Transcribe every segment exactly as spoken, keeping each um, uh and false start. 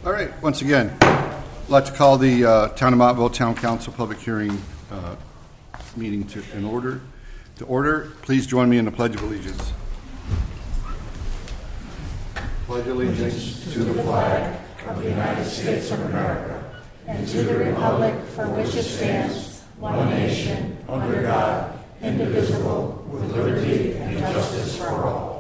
All right, once again, I'd like to call the uh, Town of Montville Town Council public hearing uh, meeting to in order. To order, please join me in the Pledge of Allegiance. Pledge allegiance to the flag of the United States of America and to the republic for which it stands, one nation, under God, indivisible, with liberty and justice for all.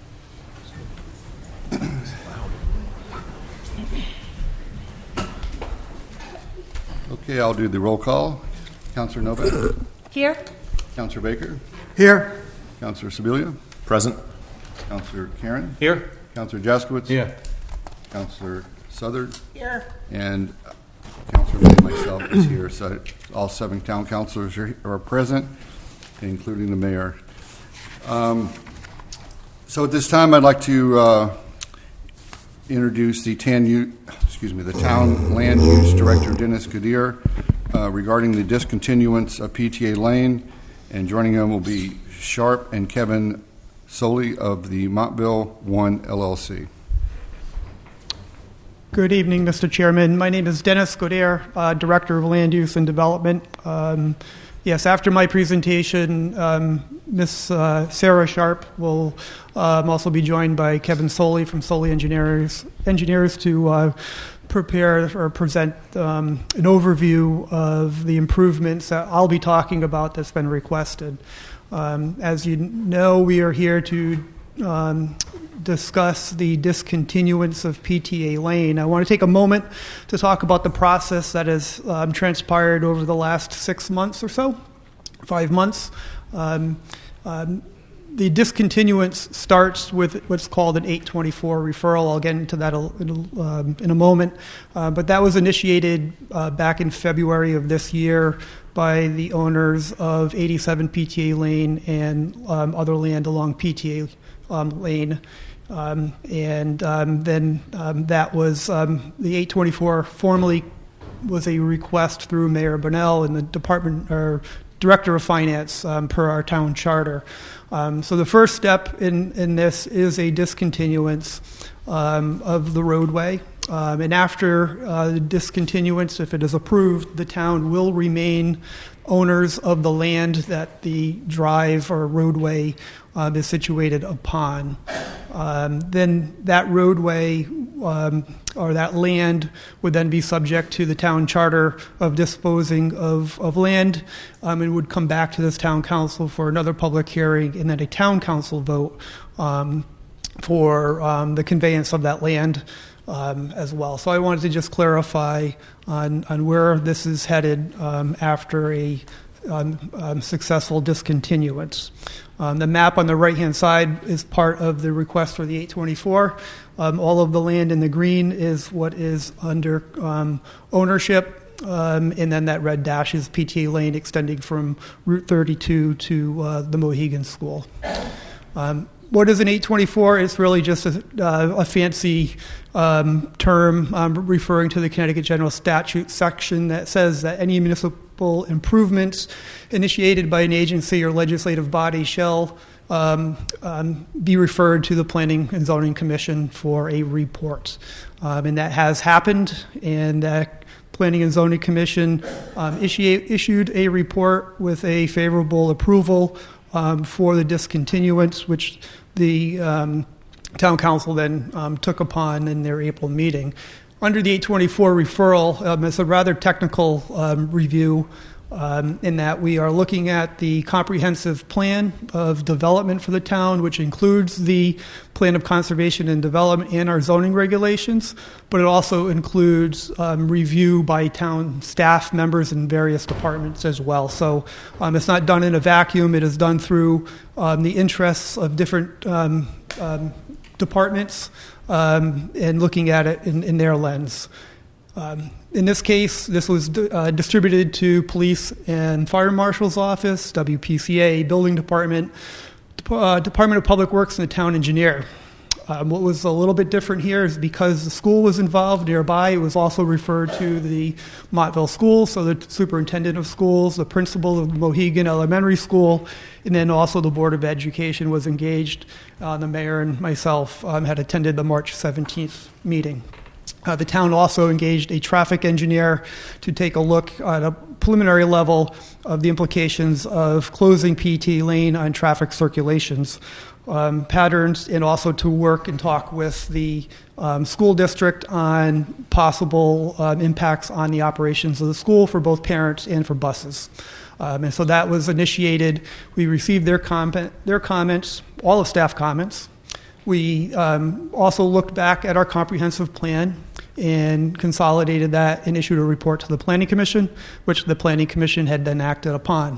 Okay, I'll do the roll call. Councilor Novak. Here. Councilor Baker. Here. Councilor Sibilia. Present. Councilor Karen. Here. Councilor Jaskowitz. Here. Councilor Southern. Here. And Councilor May, myself, is here. So all seven town councilors are, are present, including the mayor. Um, so at this time, I'd like to uh, introduce the TAN U, excuse me, the Town Land Use Director, Dennis Goodyear, uh, regarding the discontinuance of P T A Lane. And joining him will be Sharp and Kevin Soley of the Montville One L L C. Good evening, Mister Chairman. My name is Dennis Goodyear, uh, Director of Land Use and Development. Um, yes, after my presentation, um, Miz Uh, Sarah Sharp will um, also be joined by Kevin Soley from Soley Engineers, engineers to uh, prepare or present um, an overview of the improvements that I'll be talking about that's been requested. Um, as you know, we are here to um, discuss the discontinuance of P T A Lane. I want to take a moment to talk about the process that has um, transpired over the last six months or so, five months. Um, um, the discontinuance starts with what's called an eight twenty-four referral. I'll get into that in a, um, in a moment. Uh, but that was initiated uh, back in February of this year by the owners of eighty-seven P T A Lane and um, other land along P T A um, Lane. Um, and um, then um, that was um, the eight twenty-four formally was a request through Mayor Bonnell and the department or Director of Finance um, per our town charter. Um, so the first step in, in this is a discontinuance um, of the roadway. Um, and after uh, the discontinuance, if it is approved, the town will remain owners of the land that the drive or roadway uh, is situated upon. Um, then that roadway um, or that land would then be subject to the town charter of disposing of, of land um, and would come back to this town council for another public hearing and then a town council vote um, for um, the conveyance of that land Um, as well. So I wanted to just clarify on, on where this is headed um, after a um, um, successful discontinuance. Um, the map on the right-hand side is part of the request for the eight twenty-four. Um, all of the land in the green is what is under um, ownership, um, and then that red dash is P T A Lane extending from Route thirty-two to uh, the Mohegan School. Um, What is an eight twenty-four? It's really just a, uh, a fancy um, term um, referring to the Connecticut General Statute section that says that any municipal improvements initiated by an agency or legislative body shall um, um, be referred to the Planning and Zoning Commission for a report. Um, and that has happened, and that Planning and Zoning Commission um, issue, issued a report with a favorable approval um, for the discontinuance, which the um, town council then um, took upon in their April meeting. Under the eight twenty-four referral, um, it's a rather technical um, review um, in that we are looking at the comprehensive plan of development for the town, which includes the plan of conservation and development and our zoning regulations, but it also includes um, review by town staff members in various departments as well. So um, it's not done in a vacuum. It is done through um, the interests of different um, um, departments um, and looking at it in, in their lens. Um, in this case, this was uh, distributed to police and fire marshal's office, W P C A, building department, uh, Department of Public Works, and the town engineer. Um, what was a little bit different here is because the school was involved nearby, it was also referred to the Montville School, so the superintendent of schools, the principal of Mohegan Elementary School, and then also the Board of Education was engaged. Uh, the mayor and myself um, had attended the March seventeenth meeting. Uh, the town also engaged a traffic engineer to take a look at a preliminary level of the implications of closing P T A Lane on traffic circulations um, patterns, and also to work and talk with the um, school district on possible um, impacts on the operations of the school for both parents and for buses. Um, and so that was initiated. We received their, comment, their comments, all of staff comments. We um, also looked back at our comprehensive plan and consolidated that and issued a report to the Planning Commission, which the Planning Commission had then acted upon.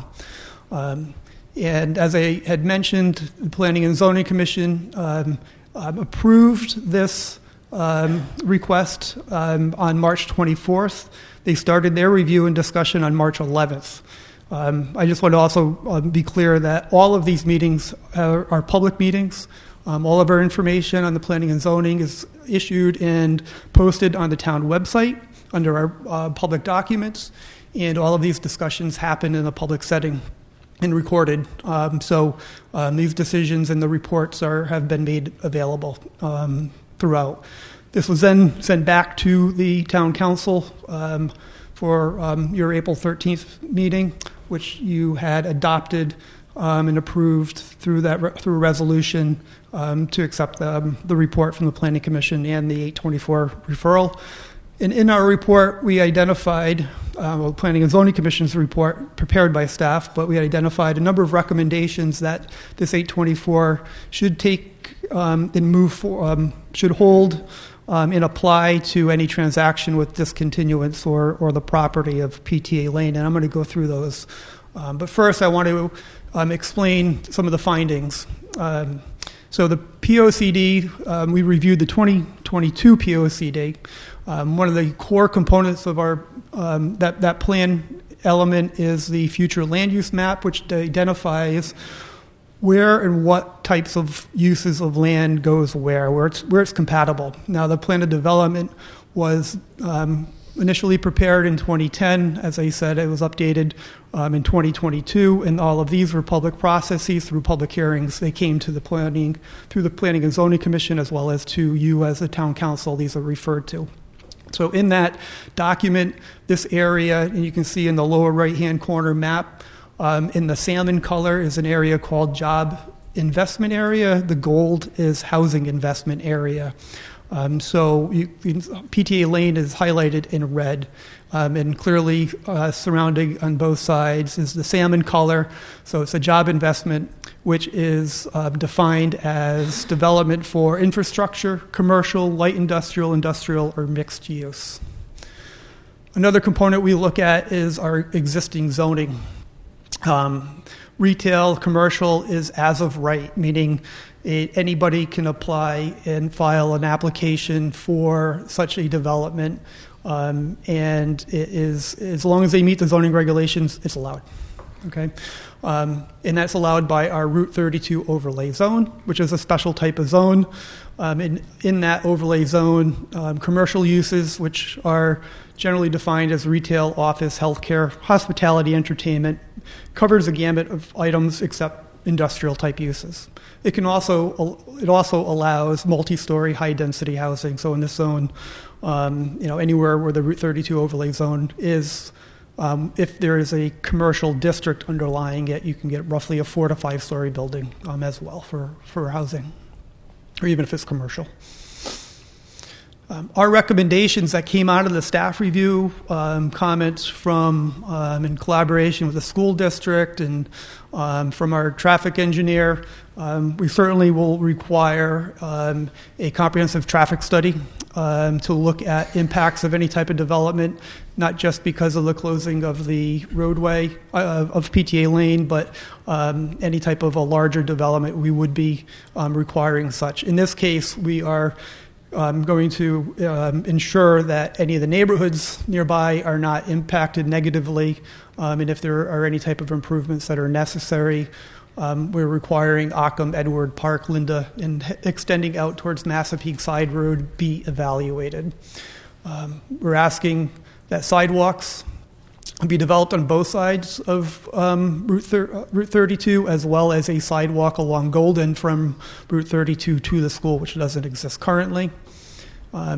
Um, and as I had mentioned, the Planning and Zoning Commission um, um, approved this um, request um, on March twenty-fourth. They started their review and discussion on March eleventh. Um, I just want to also uh, be clear that all of these meetings are, are public meetings. Um, all of our information on the planning and zoning is issued and posted on the town website under our uh, public documents, and all of these discussions happen in a public setting and recorded. Um, so um, these decisions and the reports are have been made available um, throughout. This was then sent back to the town council um, for um, your April thirteenth meeting, which you had adopted um, and approved through that re- through a resolution um, to accept the, um, the report from the Planning Commission and the eight twenty-four referral. And in our report, we identified, uh, well, Planning and Zoning Commission's report prepared by staff, but we identified a number of recommendations that this eight twenty-four should take um, and move for, um, should hold um, and apply to any transaction with discontinuance or, or the property of P T A Lane. And I'm going to go through those. Um, but first, I want to um, explain some of the findings. Um, so the P O C D, um, we reviewed the twenty twenty-two P O C D. Um, one of the core components of our um, that, that plan element is the future land use map, which identifies where and what types of uses of land goes where, where it's, where it's compatible. Now, the plan of development was um, initially prepared in twenty ten. As I said, it was updated um, in twenty twenty-two, and all of these were public processes through public hearings. They came to the planning, through the Planning and Zoning Commission, as well as to you as a town council. These are referred to. So in that document, this area, and you can see in the lower right-hand corner map, um, in the salmon color is an area called job investment area. The gold is housing investment area. Um, so you, P T A Lane is highlighted in red, um, and clearly uh, surrounding on both sides is the salmon color. So it's a job investment, which is uh, defined as development for infrastructure, commercial, light industrial, industrial, or mixed use. Another component we look at is our existing zoning. Um, retail, commercial is as of right, meaning it, anybody can apply and file an application for such a development, um, and it is, as long as they meet the zoning regulations, it's allowed. Okay, um, and that's allowed by our Route thirty-two overlay zone, which is a special type of zone. Um, in, in that overlay zone, um, commercial uses, which are generally defined as retail, office, healthcare, hospitality, entertainment, covers a gamut of items except industrial type uses. It can also it also allows multi-story, high-density housing. So in this zone, um, you know, anywhere where the Route thirty-two overlay zone is, um, if there is a commercial district underlying it, you can get roughly a four to five-story building um, as well for for housing, or even if it's commercial. Um, our recommendations that came out of the staff review, um, comments from, um, in collaboration with the school district and um, from our traffic engineer, um, we certainly will require um, a comprehensive traffic study um, to look at impacts of any type of development, not just because of the closing of the roadway uh, of P T A Lane, but um, any type of a larger development, we would be um, requiring such. In this case, we are Um, going to um, ensure that any of the neighborhoods nearby are not impacted negatively, um, and if there are any type of improvements that are necessary, um, we're requiring Ockham, Edward Park, Linda, and extending out towards Massapequa Side Road be evaluated. Um, we're asking that sidewalks be developed on both sides of um, Route, thir- uh, Route thirty-two, as well as a sidewalk along Golden from Route thirty-two to the school, which doesn't exist currently. Um,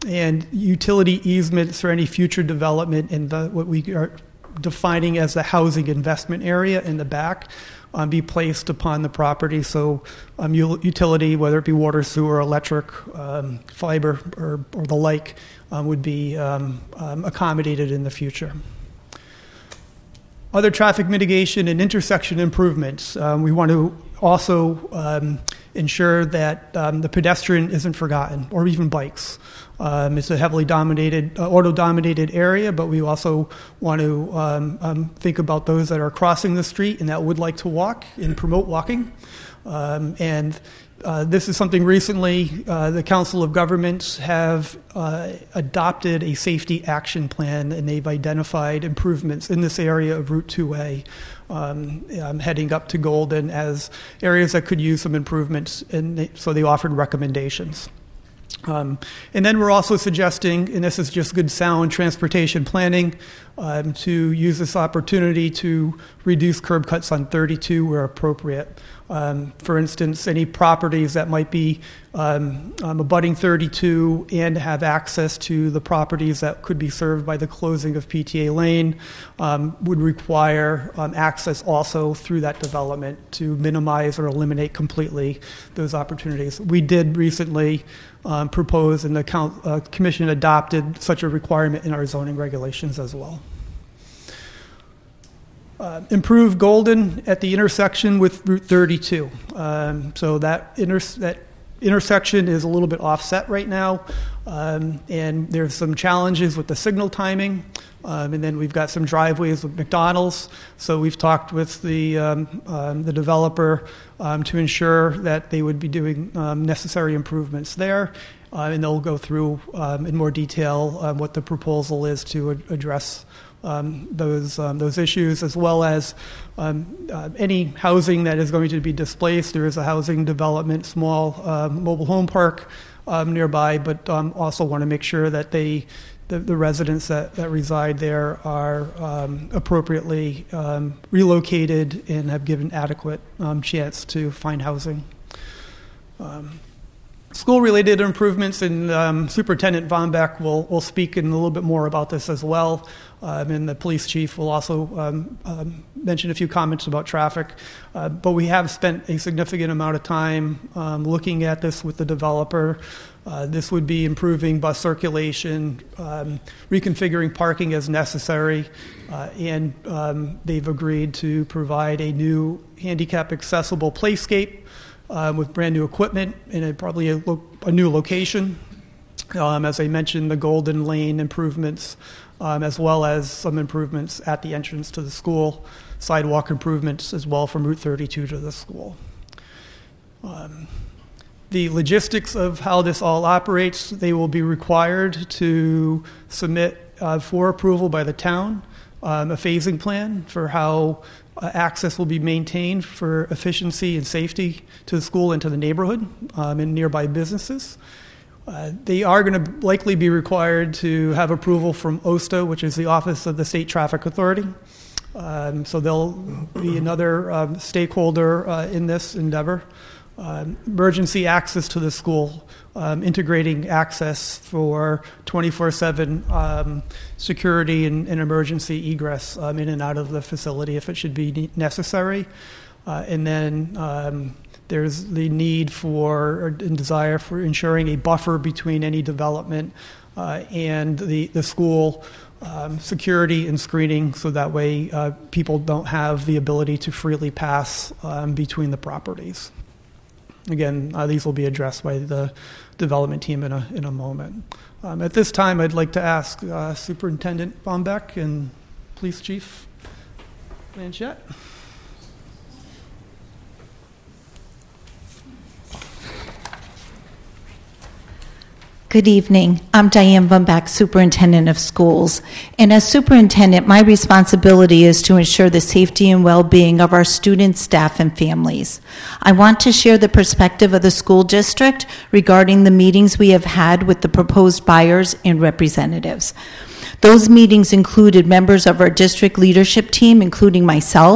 and utility easements for any future development in the what we are defining as the housing investment area in the back um, be placed upon the property. So um, utility, whether it be water, sewer, electric, um, fiber, or, or the like, um, would be um, um, accommodated in the future. Other traffic mitigation and intersection improvements. Um, we want to also um, ensure that um, the pedestrian isn't forgotten, or even bikes. Um, it's a heavily dominated, uh, auto-dominated area, but we also want to um, um, think about those that are crossing the street and that would like to walk and promote walking. Um, and uh, this is something recently uh, the Council of Governments have uh, adopted a safety action plan, and they've identified improvements in this area of Route two A. Um, um, heading up to Golden as areas that could use some improvements, and they, so they offered recommendations. Um, and then we're also suggesting, and this is just good sound transportation planning, um, to use this opportunity to reduce curb cuts on thirty-two where appropriate. Um, for instance, any properties that might be um, um, abutting thirty-two and have access to the properties that could be served by the closing of P T A Lane um, would require um, access also through that development to minimize or eliminate completely those opportunities. We did recently um, propose, and the count, uh, Commission adopted such a requirement in our zoning regulations as well. Uh, improve Golden at the intersection with Route thirty-two. Um, so that, inter- that intersection is a little bit offset right now, um, and there's some challenges with the signal timing. Um, and then we've got some driveways with McDonald's. So we've talked with the um, um, the developer um, to ensure that they would be doing um, necessary improvements there. Uh, and they'll go through um, in more detail um, what the proposal is to ad- address um, those um, those issues, as well as um, uh, any housing that is going to be displaced. There is a housing development, small uh, mobile home park um, nearby, but um, also want to make sure that they The, the residents that, that reside there are um, appropriately um, relocated and have given adequate um, chance to find housing. Um, School-related improvements, and um, Superintendent Von Beck will, will speak in a little bit more about this as well. Um, and the police chief will also um, um, mention a few comments about traffic. Uh, but we have spent a significant amount of time um, looking at this with the developer. Uh, this would be improving bus circulation, um, reconfiguring parking as necessary, uh, and um, they've agreed to provide a new handicap-accessible playscape um, with brand-new equipment and a, probably a, lo- a new location. Um, as I mentioned, the Golden Lane improvements, um, as well as some improvements at the entrance to the school, sidewalk improvements as well from Route thirty-two to the school. Um, The logistics of how this all operates, they will be required to submit uh, for approval by the town um, a phasing plan for how uh, access will be maintained for efficiency and safety to the school and to the neighborhood um, and nearby businesses. Uh, they are going to likely be required to have approval from O S T A, which is the Office of the State Traffic Authority. Um, so they'll be another um, stakeholder uh, in this endeavor. Um, emergency access to the school, um, integrating access for twenty-four seven um, security and, and emergency egress um, in and out of the facility if it should be necessary. Uh, and then um, there's the need for and desire for ensuring a buffer between any development uh, and the, the school. Um, security and screening, so that way uh, people don't have the ability to freely pass um, between the properties. Again, uh, these will be addressed by the development team in a in a moment. Um, at this time, I'd like to ask uh, Superintendent Von Beck and Police Chief Blanchette. Good evening. I'm Diane Von Beck, Superintendent of Schools. And as Superintendent, my responsibility is to ensure the safety and well-being of our students, staff, and families. I want to share the perspective of the school district regarding the meetings we have had with the proposed buyers and representatives. Those meetings included members of our district leadership team, including myself,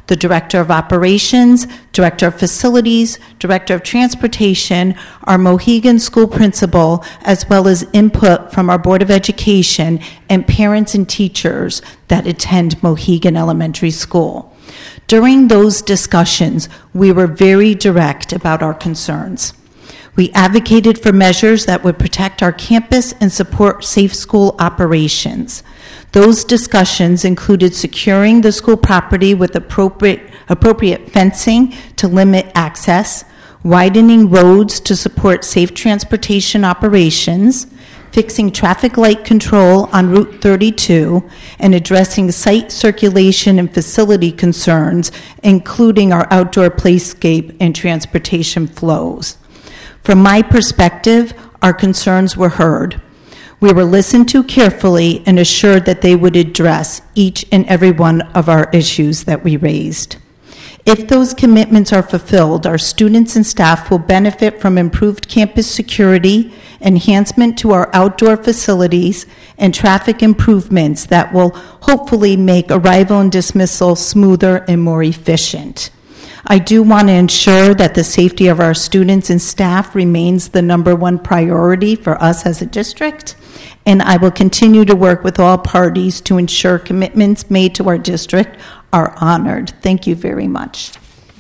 the Director of Operations, Director of Facilities, Director of Transportation, our Mohegan School Principal, as well as input from our Board of Education and parents and teachers that attend Mohegan Elementary School. During those discussions, we were very direct about our concerns. We advocated for measures that would protect our campus and support safe school operations. Those discussions included securing the school property with appropriate, appropriate fencing to limit access, widening roads to support safe transportation operations, fixing traffic light control on Route thirty-two, and addressing site circulation and facility concerns, including our outdoor playscape and transportation flows. From my perspective, our concerns were heard. We were listened to carefully and assured that they would address each and every one of our issues that we raised. If those commitments are fulfilled, our students and staff will benefit from improved campus security, enhancement to our outdoor facilities, and traffic improvements that will hopefully make arrival and dismissal smoother and more efficient. I do want to ensure that the safety of our students and staff remains the number one priority for us as a district, and I will continue to work with all parties to ensure commitments made to our district are honored. Thank you very much.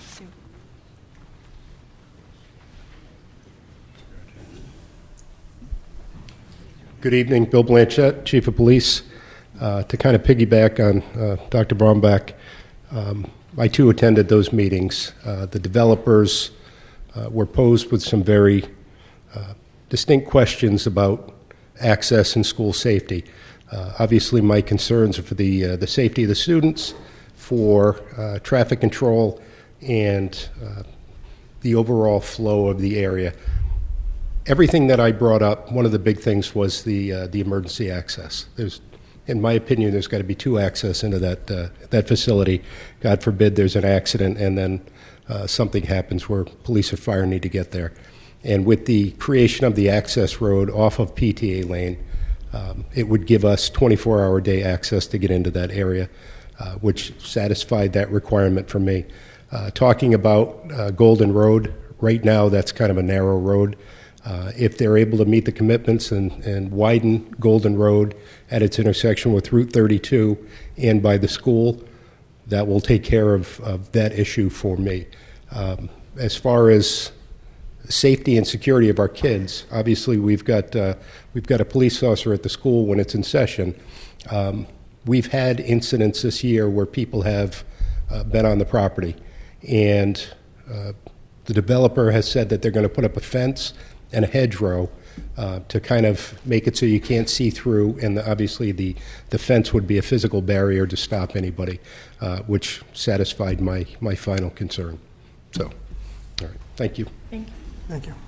Good evening, Bill Blanchette, Chief of Police. Uh, to kind of piggyback on uh, Doctor Bromback, um, I too attended those meetings. Uh, the developers uh, were posed with some very uh, distinct questions about access and school safety. Uh, obviously, my concerns are for the uh, the safety of the students, for uh, traffic control, and uh, the overall flow of the area. Everything that I brought up, one of the big things was the uh, the emergency access. There's, in my opinion, there's got to be two access into that uh, that facility. God forbid there's an accident and then uh, something happens where police or fire need to get there. And with the creation of the access road off of P T A Lane, um, it would give us twenty-four hour day access to get into that area, uh, which satisfied that requirement for me. Uh, talking about uh, Golden Road, right now that's kind of a narrow road. Uh, if they're able to meet the commitments and, and widen Golden Road at its intersection with Route thirty-two and by the school, that will take care of, of that issue for me. Um, as far as safety and security of our kids, obviously we've got uh, we've got a police officer at the school when it's in session. Um, we've had incidents this year where people have uh, been on the property, and uh, the developer has said that they're going to put up a fence and a hedgerow uh, to kind of make it so you can't see through, and the, obviously the, the fence would be a physical barrier to stop anybody, uh, which satisfied my, my final concern. So, all right, thank you. Thank you. Thank you.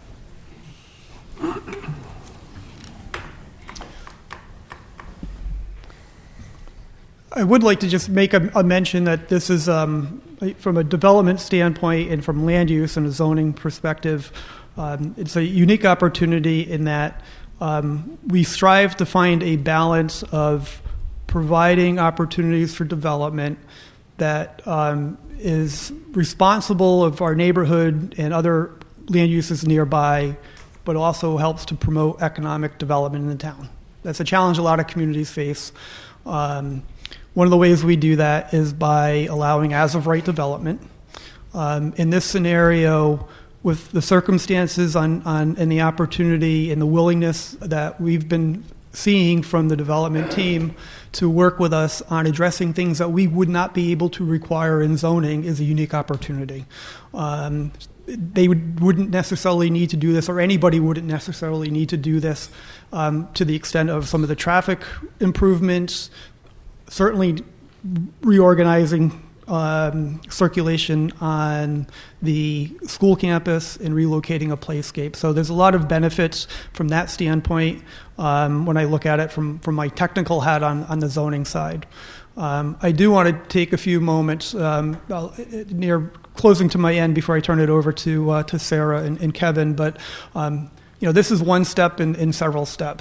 I would like to just make a, a mention that this is, um, from a development standpoint and from land use and a zoning perspective, um, it's a unique opportunity in that um, we strive to find a balance of providing opportunities for development that um, is responsible of our neighborhood and other land uses nearby, but also helps to promote economic development in the town. That's a challenge a lot of communities face. Um, one of the ways we do that is by allowing as-of-right development. Um, in this scenario, with the circumstances on, on and the opportunity and the willingness that we've been seeing from the development team to work with us on addressing things that we would not be able to require in zoning is a unique opportunity. Um, they would, wouldn't necessarily need to do this, or anybody wouldn't necessarily need to do this um, to the extent of some of the traffic improvements, certainly reorganizing um, circulation on the school campus and relocating a playscape. So there's a lot of benefits from that standpoint um, when I look at it from, from my technical hat on, on the zoning side. Um, I do want to take a few moments um, near closing to my end before I turn it over to uh, to Sarah and, and Kevin. But um, you know, this is one step in, in several steps.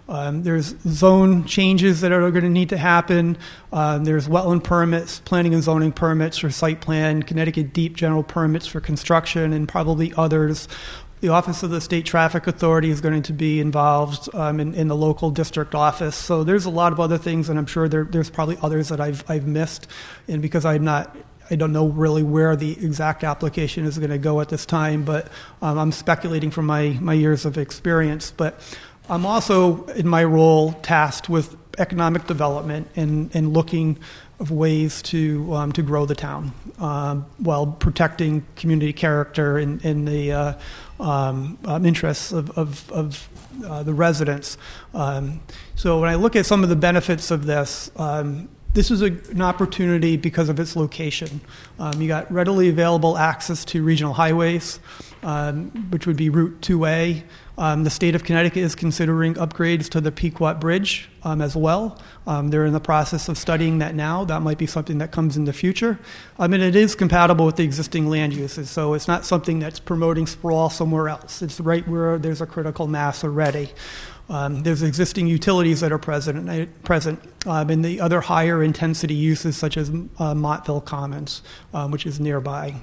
Um, there's zone changes that are going to need to happen. Um, there's wetland permits, planning and zoning permits for site plan, Connecticut deep general permits for construction, and probably others. The Office of the State Traffic Authority is going to be involved um, in, in the local district office. So there's a lot of other things, and I'm sure there, there's probably others that I've I've missed. And because I'm not, I don't know really where the exact application is going to go at this time, but um, I'm speculating from my my years of experience. But I'm also, in my role, tasked with economic development and, and looking of ways to um, to grow the town um, while protecting community character and, and the uh, um, um, interests of, of, of uh, the residents. Um, so when I look at some of the benefits of this, um, this is a, an opportunity because of its location. Um, you got readily available access to regional highways, um, which would be Route two A. Um, the state of Connecticut is considering upgrades to the Pequot Bridge um, as well. Um, they're in the process of studying that now. That might be something that comes in the future. I mean, it is compatible with the existing land uses, so it's not something that's promoting sprawl somewhere else. It's right where there's a critical mass already. Um, there's existing utilities that are present, present um, in the other higher intensity uses such as uh, Montville Commons, um, which is nearby.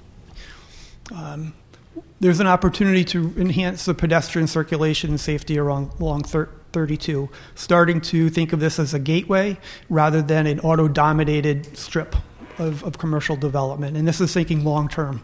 Um, There's an opportunity to enhance the pedestrian circulation and safety along, along thirty-two, starting to think of this as a gateway rather than an auto-dominated strip of, of commercial development. And this is thinking long-term.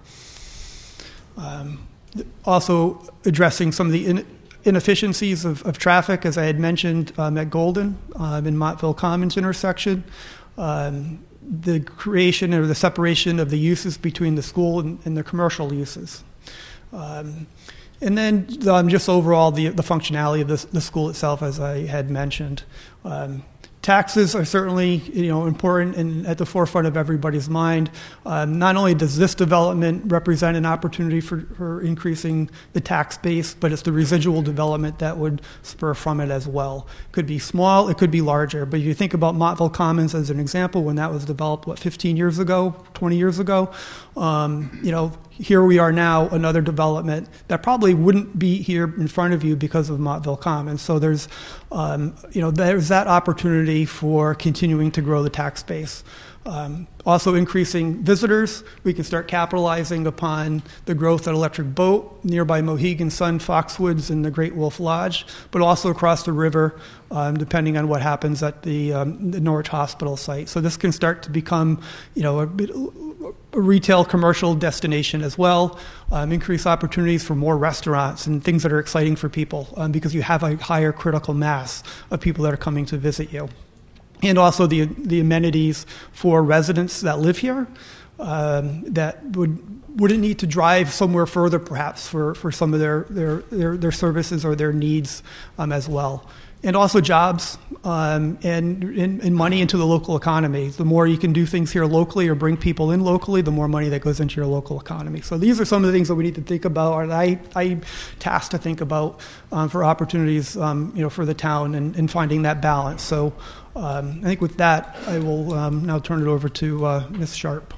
Um, also addressing some of the in, inefficiencies of, of traffic, as I had mentioned um, at Golden, um, in Montville Commons intersection. Um, the creation or the separation of the uses between the school and, and the commercial uses. Um, and then um, just overall the, the functionality of the, the school itself, as I had mentioned. Um, taxes are certainly, you know, important and at the forefront of everybody's mind. Um, not only does this development represent an opportunity for, for increasing the tax base, but it's the residual development that would spur from it as well. It could be small, it could be larger, but if you think about Montville Commons as an example, when that was developed, what, fifteen years ago, twenty years ago, um, you know, here we are now, another development that probably wouldn't be here in front of you because of Montville Commons. So there's, um, you know, there's that opportunity for continuing to grow the tax base. Um, also increasing visitors. We can start capitalizing upon the growth at Electric Boat, nearby Mohegan Sun, Foxwoods, and the Great Wolf Lodge, but also across the river, um, depending on what happens at the, um, the Norwich Hospital site. So this can start to become, you know, a, bit, a retail commercial destination as well. Um, increase opportunities for more restaurants and things that are exciting for people um, because you have a higher critical mass of people that are coming to visit you. And also the the amenities for residents that live here um, that would wouldn't need to drive somewhere further, perhaps for, for some of their their, their, their services or their needs um, as well. And also jobs um, and, and and money into the local economy. The more you can do things here locally or bring people in locally, the more money that goes into your local economy. So these are some of the things that we need to think about, or I I tasked to think about um, for opportunities, um, you know, for the town and, and finding that balance. So. Um, I think with that, I will um, now turn it over to uh, Miz Sharp.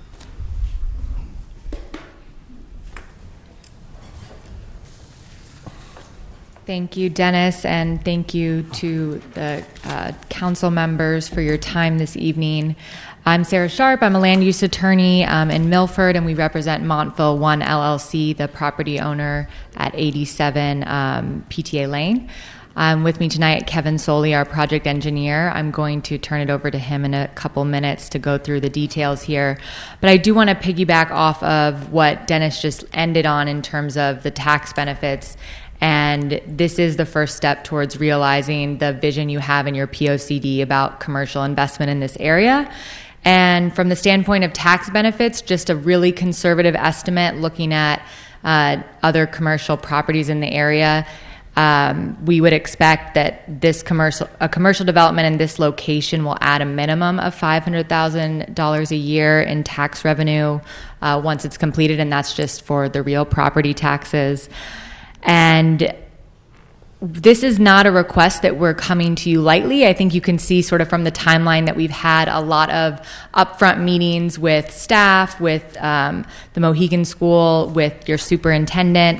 Thank you, Dennis, and thank you to the uh, council members for your time this evening. I'm Sarah Sharp. I'm a land use attorney um, in Milford, and we represent Montville One L L C, the property owner at eighty-seven um, P T A Lane. Um, with me tonight, Kevin Soley, our project engineer. I'm going to turn it over to him in a couple minutes to go through the details here. But I do want to piggyback off of what Dennis just ended on in terms of the tax benefits. And this is the first step towards realizing the vision you have in your P O C D about commercial investment in this area. And from the standpoint of tax benefits, just a really conservative estimate looking at uh, other commercial properties in the area. Um, we would expect that this commercial, a commercial development in this location will add a minimum of five hundred thousand dollars a year in tax revenue uh, once it's completed, and that's just for the real property taxes. And this is not a request that we're coming to you lightly. I think you can see sort of from the timeline that we've had a lot of upfront meetings with staff, with um, the Mohegan School, with your superintendent.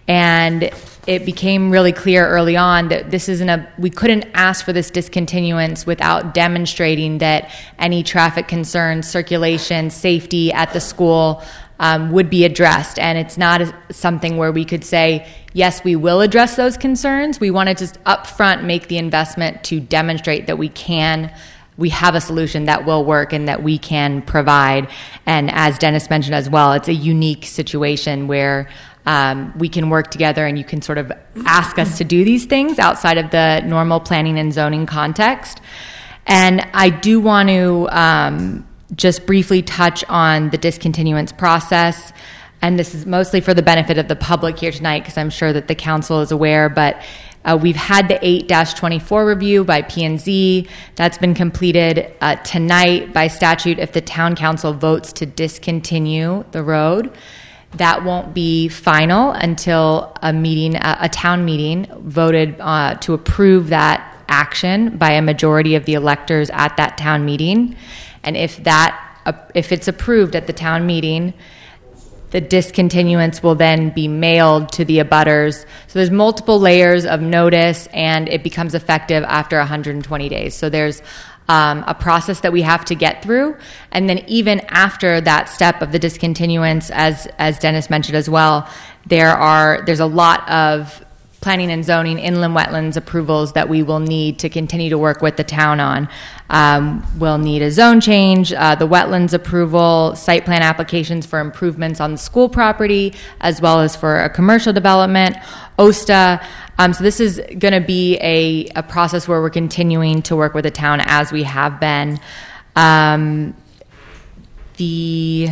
And it became really clear early on that this isn't a, we couldn't ask for this discontinuance without demonstrating that any traffic concerns, circulation, safety at the school um, would be addressed. And it's not a, something where we could say, yes, we will address those concerns. We want to just upfront make the investment to demonstrate that we can, we have a solution that will work and that we can provide. And as Dennis mentioned as well, it's a unique situation where Um, we can work together and you can sort of ask us to do these things outside of the normal planning and zoning context. And I do want to um, just briefly touch on the discontinuance process. And this is mostly for the benefit of the public here tonight because I'm sure that the council is aware, but uh, we've had the eight dash twenty-four review by P and Z. That's been completed uh, tonight by statute. If the town council votes to discontinue the road, that won't be final until a meeting, a, a town meeting, voted uh, to approve that action by a majority of the electors at that town meeting. And if that, uh, if it's approved at the town meeting, the discontinuance will then be mailed to the abutters. So there's multiple layers of notice, and it becomes effective after one hundred twenty days. So there's Um, a process that we have to get through. And then even after that step of the discontinuance, as as Dennis mentioned as well, there are there's a lot of planning and zoning, inland wetlands approvals that we will need to continue to work with the town on. Um, we'll need a zone change, uh, the wetlands approval, site plan applications for improvements on the school property, as well as for a commercial development, O S T A. Um, so this is going to be a, a process where we're continuing to work with the town as we have been. Um, the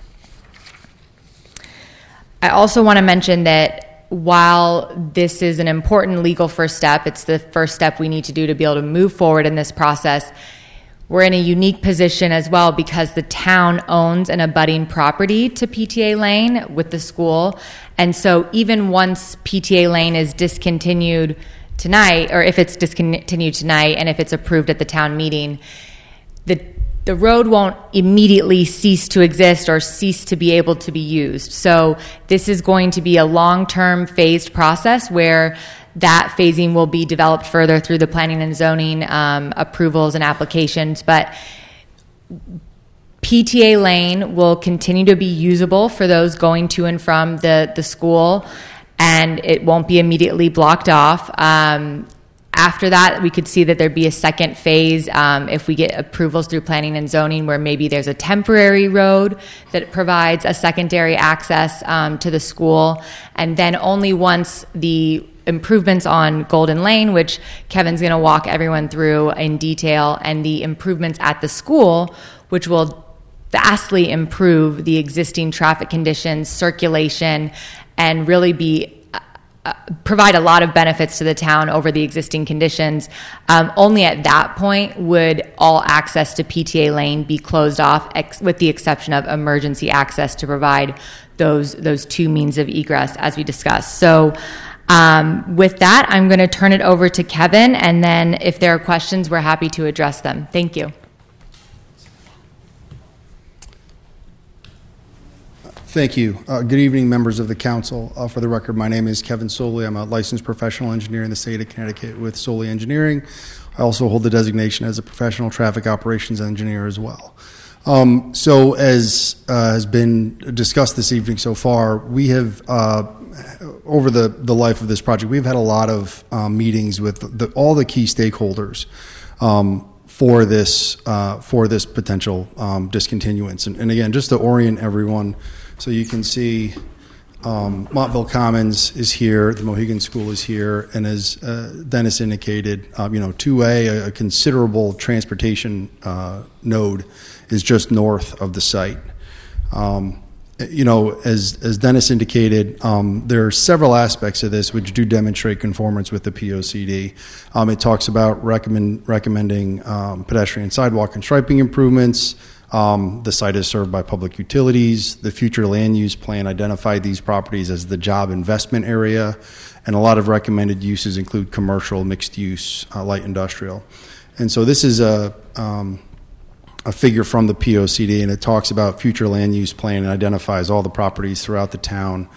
I also want to mention that while this is an important legal first step, it's the first step we need to do to be able to move forward in this process. We're in a unique position as well because the town owns an abutting property to P T A Lane with the school. And so even once P T A Lane is discontinued tonight, or if it's discontinued tonight and if it's approved at the town meeting, the the road won't immediately cease to exist or cease to be able to be used. So this is going to be a long-term phased process where that phasing will be developed further through the planning and zoning um, approvals and applications. But P T A Lane will continue to be usable for those going to and from the, the school, and it won't be immediately blocked off. Um, After that, we could see that there'd be a second phase um, if we get approvals through planning and zoning where maybe there's a temporary road that provides a secondary access um, to the school. And then only once the improvements on Golden Lane, which Kevin's going to walk everyone through in detail, and the improvements at the school, which will vastly improve the existing traffic conditions, circulation, and really be Uh, provide a lot of benefits to the town over the existing conditions. Um, only at that point would all access to P T A Lane be closed off, ex- with the exception of emergency access to provide those those two means of egress, as we discussed. So um, with that, I'm going to turn it over to Kevin, and then if there are questions, we're happy to address them. Thank you. Thank you. Uh, good evening, members of the council. Uh, for the record, my name is Kevin Soley. I'm a licensed professional engineer in the state of Connecticut with Soley Engineering. I also hold the designation as a professional traffic operations engineer as well. Um, so as uh, has been discussed this evening so far, we have, uh, over the, the life of this project, we've had a lot of um, meetings with the, all the key stakeholders um, for this uh, for this potential um, discontinuance. And, and again, just to orient everyone, so you can see um, Montville Commons is here, the Mohegan School is here, and as uh, Dennis indicated, uh, you know, two A, a, a considerable transportation uh, node, is just north of the site. Um, you know, as as Dennis indicated, um, there are several aspects of this which do demonstrate conformance with the P O C D. Um, it talks about recommend, recommending um, pedestrian sidewalk and striping improvements. Um, the site is served by public utilities. The future land use plan identified these properties as the job investment area, and a lot of recommended uses include commercial, mixed use, uh, light industrial. And so this is a um, a figure from the P O C D, and it talks about future land use plan and identifies all the properties throughout the town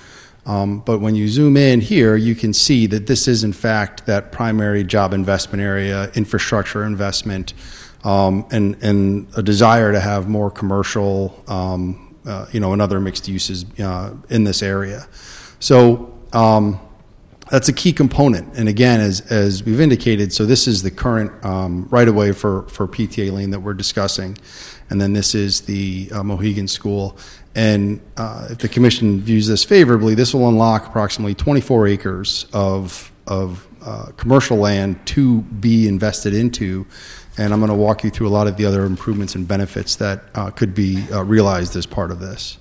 Um, but when you zoom in here, you can see that this is, in fact, that primary job investment area, infrastructure investment, um, and, and a desire to have more commercial, um, uh, you know, and other mixed uses uh, in this area. So um, that's a key component. And again, as, as we've indicated, so this is the current um, right-of-way for, for P T A Lane that we're discussing. And then this is the uh, Mohegan School. And uh, if the commission views this favorably, this will unlock approximately twenty-four acres of, of uh, commercial land to be invested into. And I'm going to walk you through a lot of the other improvements and benefits that uh, could be uh, realized as part of this.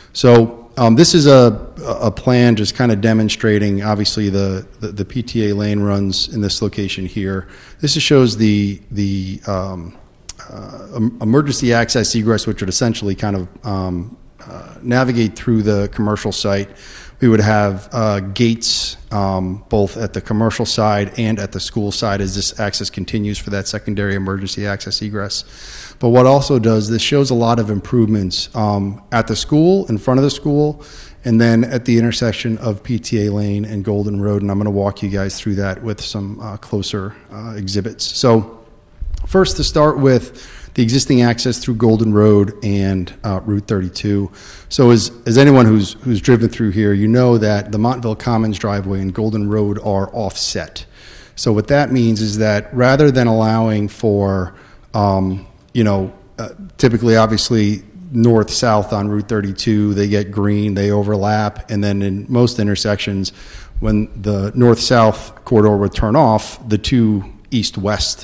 So um, this is a, a plan just kind of demonstrating, obviously, the, the, the P T A lane runs in this location here. This just shows the, the um, uh, emergency access egress, which would essentially kind of um, uh, navigate through the commercial site. We would have uh, gates um, both at the commercial side and at the school side as this access continues for that secondary emergency access egress. But what also does, this shows a lot of improvements um, at the school, in front of the school, and then at the intersection of P T A Lane and Golden Road, and I'm going to walk you guys through that with some uh, closer uh, exhibits. So first, to start with the existing access through Golden Road and uh, Route thirty-two. So as, as anyone who's, who's driven through here, you know that the Montville Commons driveway and Golden Road are offset. So what that means is that rather than allowing for, um, you know, uh, typically, obviously, north-south on Route thirty-two, they get green, they overlap, and then in most intersections, when the north-south corridor would turn off, the two east-west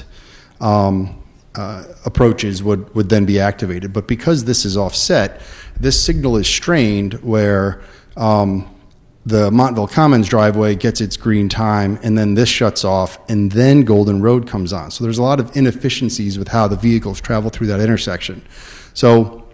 um, uh, approaches would, would then be activated. But because this is offset, this signal is strained where um, the Montville Commons driveway gets its green time, and then this shuts off, and then Golden Road comes on. So there's a lot of inefficiencies with how the vehicles travel through that intersection. So,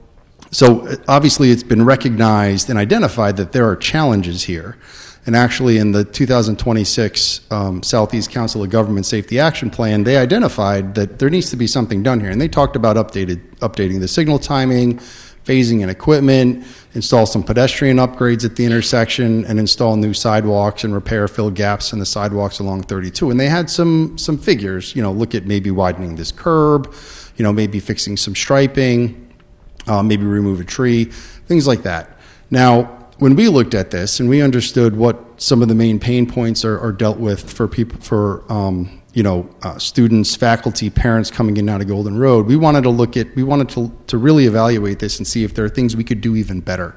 so obviously it's been recognized and identified that there are challenges here. And actually in the two thousand twenty-six um, Southeast Council of Government Safety Action Plan, they identified that there needs to be something done here. And they talked about updated, updating the signal timing, phasing and equipment, install some pedestrian upgrades at the intersection, and install new sidewalks and repair fill gaps in the sidewalks along thirty-two. And they had some some figures, you know, look at maybe widening this curb, you know, maybe fixing some striping, uh, maybe remove a tree, things like that. Now, when we looked at this and we understood what some of the main pain points are, are dealt with for people, for um, you know, uh, students, faculty, parents coming in and out of Golden Road, we wanted to look at, we wanted to, to really evaluate this and see if there are things we could do even better.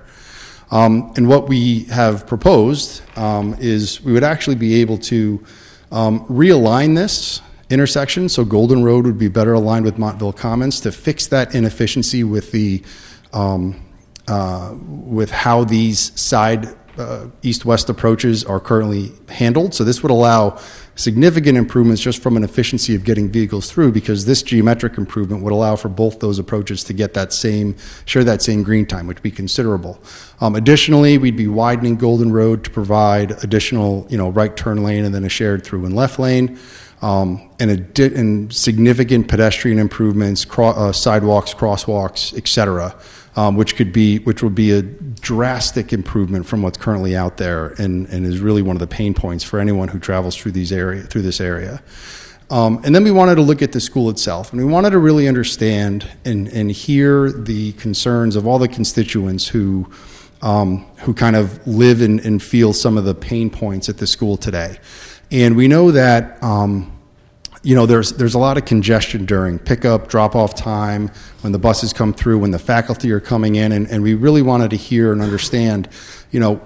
Um, and what we have proposed um, is we would actually be able to um, realign this intersection, so Golden Road would be better aligned with Montville Commons to fix that inefficiency with the um, uh, with how these side uh, east-west approaches are currently handled. So this would allow significant improvements just from an efficiency of getting vehicles through, because this geometric improvement would allow for both those approaches to get that same, share that same green time, which would be considerable. Um, additionally, we'd be widening Golden Road to provide additional, you know, right turn lane and then a shared through and left lane. Um, and, a di- and significant pedestrian improvements, cro- uh, sidewalks, crosswalks, et cetera, um, which could be, which would be a drastic improvement from what's currently out there, and, and is really one of the pain points for anyone who travels through these area, through this area. Um, and then we wanted to look at the school itself, and we wanted to really understand and, and hear the concerns of all the constituents who, um, who kind of live and, and feel some of the pain points at the school today. And we know that, um, you know, there's there's a lot of congestion during pickup, drop-off time, when the buses come through, when the faculty are coming in, and, and we really wanted to hear and understand, you know,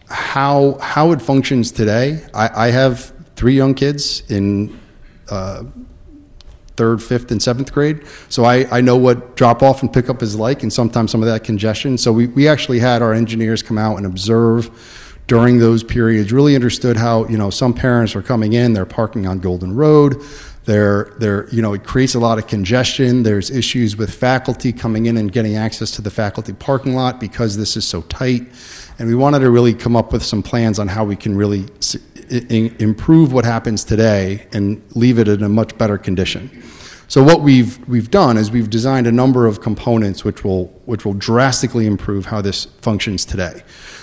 how how it functions today. I, I have three young kids in uh, third, fifth, and seventh grade, so I, I know what drop-off and pickup is like, and sometimes some of that congestion. So we, we actually had our engineers come out and observe during those periods, really understood how, you know, some parents are coming in, they're parking on Golden Road, they're, they're, you know, it creates a lot of congestion. There's issues with faculty coming in and getting access to the faculty parking lot because this is so tight. And we wanted to really come up with some plans on how we can really improve what happens today and leave it in a much better condition. So what we've we've done is we've designed a number of components which will which will drastically improve how this functions today.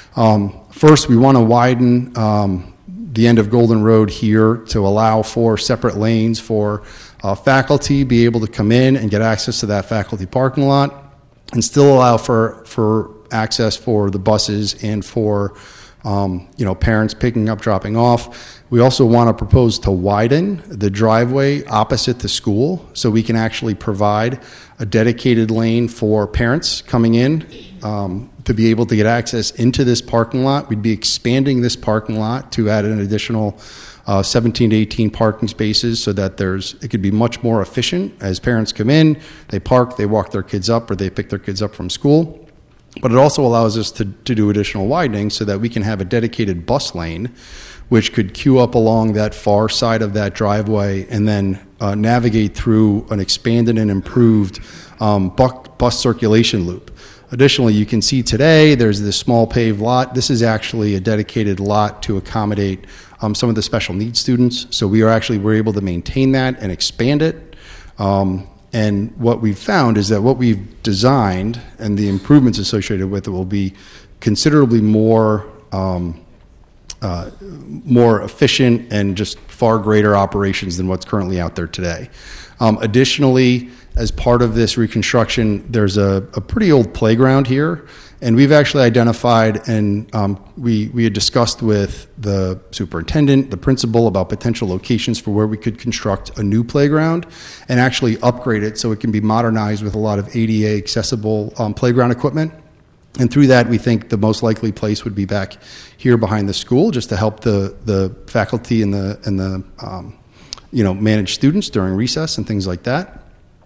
Um, first, we want to widen um, the end of Golden Road here to allow for separate lanes for uh, faculty be able to come in and get access to that faculty parking lot, and still allow for for access for the buses and for um, you know parents picking up, dropping off. We also want to propose to widen the driveway opposite the school so we can actually provide a dedicated lane for parents coming in um, to be able to get access into this parking lot. We'd be expanding this parking lot to add an additional uh, seventeen to eighteen parking spaces so that there's it could be much more efficient as parents come in, they park, they walk their kids up, or they pick their kids up from school. But it also allows us to, to do additional widening so that we can have a dedicated bus lane which could queue up along that far side of that driveway and then uh, navigate through an expanded and improved um, bu- bus circulation loop. Additionally, you can see today there's this small paved lot. This is actually a dedicated lot to accommodate um, some of the special needs students. So we are actually we're able to maintain that and expand it. Um, and what we've found is that what we've designed and the improvements associated with it will be considerably more um, uh, more efficient and just far greater operations than what's currently out there today. Um, additionally, as part of this reconstruction, there's a, a pretty old playground here, and we've actually identified and um, we, we had discussed with the superintendent, the principal, about potential locations for where we could construct a new playground and actually upgrade it so it can be modernized with a lot of A D A accessible um, playground equipment. And through that, we think the most likely place would be back here behind the school, just to help the, the faculty and the, and the um, you know, manage students during recess and things like that.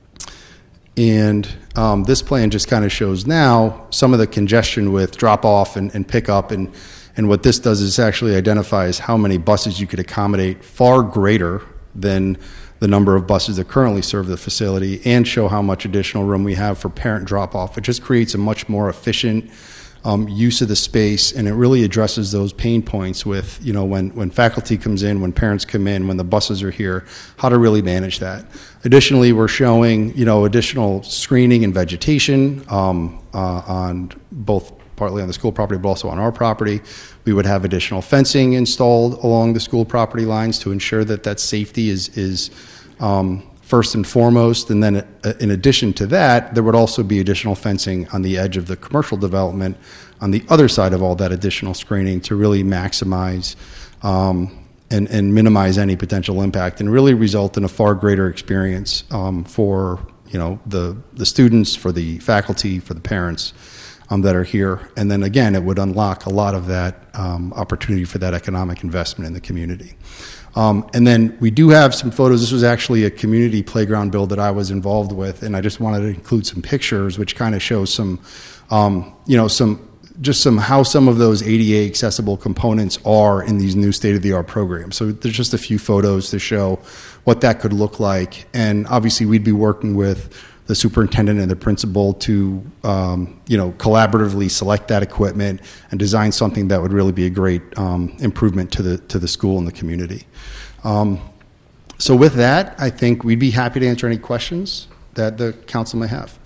And um, this plan just kind of shows now some of the congestion with drop-off and, and pick-up. And, and what this does is actually identifies how many buses you could accommodate, far greater than the number of buses that currently serve the facility, and show how much additional room we have for parent drop-off. It just creates a much more efficient um, use of the space, and it really addresses those pain points with, you know, when, when faculty comes in, when parents come in, when the buses are here, how to really manage that. Additionally, we're showing, you know, additional screening and vegetation um, uh, on both partly on the school property, but also on our property. We would have additional fencing installed along the school property lines to ensure that that safety is, is um, first and foremost. And then uh, in addition to that, there would also be additional fencing on the edge of the commercial development on the other side of all that additional screening to really maximize um, and, and minimize any potential impact and really result in a far greater experience um, for, you know, the, the students, for the faculty, for the parents Um, that are here. And then again, it would unlock a lot of that um, opportunity for that economic investment in the community. Um, and then we do have some photos. This was actually a community playground build that I was involved with, and I just wanted to include some pictures which kind of show some, um, you know, some just some how some of those A D A accessible components are in these new state-of-the-art programs. So there's just a few photos to show what that could look like. And obviously we'd be working with the superintendent and the principal to, um, you know, collaboratively select that equipment and design something that would really be a great um, improvement to the to the school and the community. Um, so with that, I think we'd be happy to answer any questions that the council may have.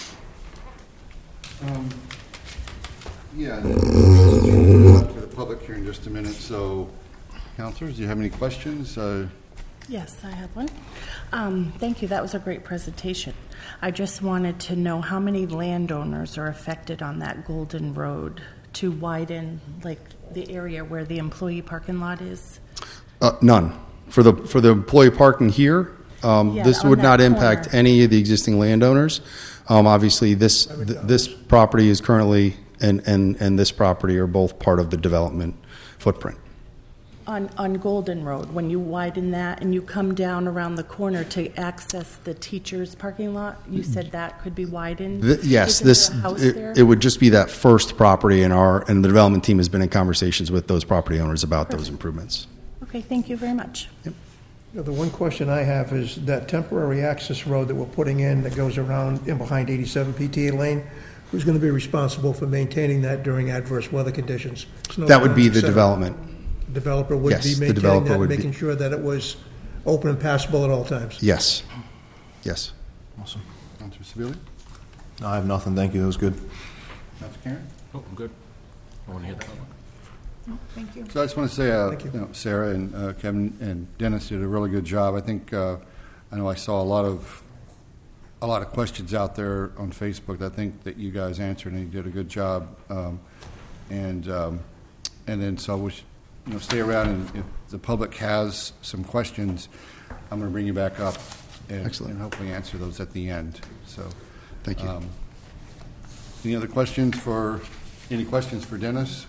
Um, yeah, we'll go to the public here in just a minute. So, councilors, do you have any questions? Uh, Yes, I have one. Um, thank you. That was a great presentation. I just wanted to know how many landowners are affected on that Golden Road to widen, like, the area where the employee parking lot is? Uh, none. For the for the employee parking here, um, Yeah, this on would that not impact corner. any of the existing landowners. Um, obviously, this th- this property is currently and, and and this property are both part of the development footprint. On, on Golden Road, when you widen that and you come down around the corner to access the teacher's parking lot, you said that could be widened? Th- yes, Isn't this there a house it, there? it would just be that first property, and our and the development team has been in conversations with those property owners about those improvements. Okay, thank you very much. You know, the one question I have is that temporary access road that we're putting in that goes around in behind eighty-seven P T A Lane, who's going to be responsible for maintaining that during adverse weather conditions? Snow That would be storms, the et cetera. development. Developer would Yes, be the maintaining developer that, would be- making sure that it was open and passable at all times. Yes, yes. Awesome. Councilor Sebeli? No, I have nothing. Thank you. That was good. Councilor Karen? Oh, I'm good. Thank you. So I just want to say, uh, Thank you. you know, Sarah and uh, Kevin and Dennis did a really good job. I think uh, I know I saw a lot of a lot of questions out there on Facebook that I think that you guys answered, and you did a good job. Um, and um, and then so we should, you know, stay around, and if the public has some questions, I'm going to bring you back up and, Excellent. and hopefully answer those at the end. So, Thank you. um, any other questions for any questions for Dennis?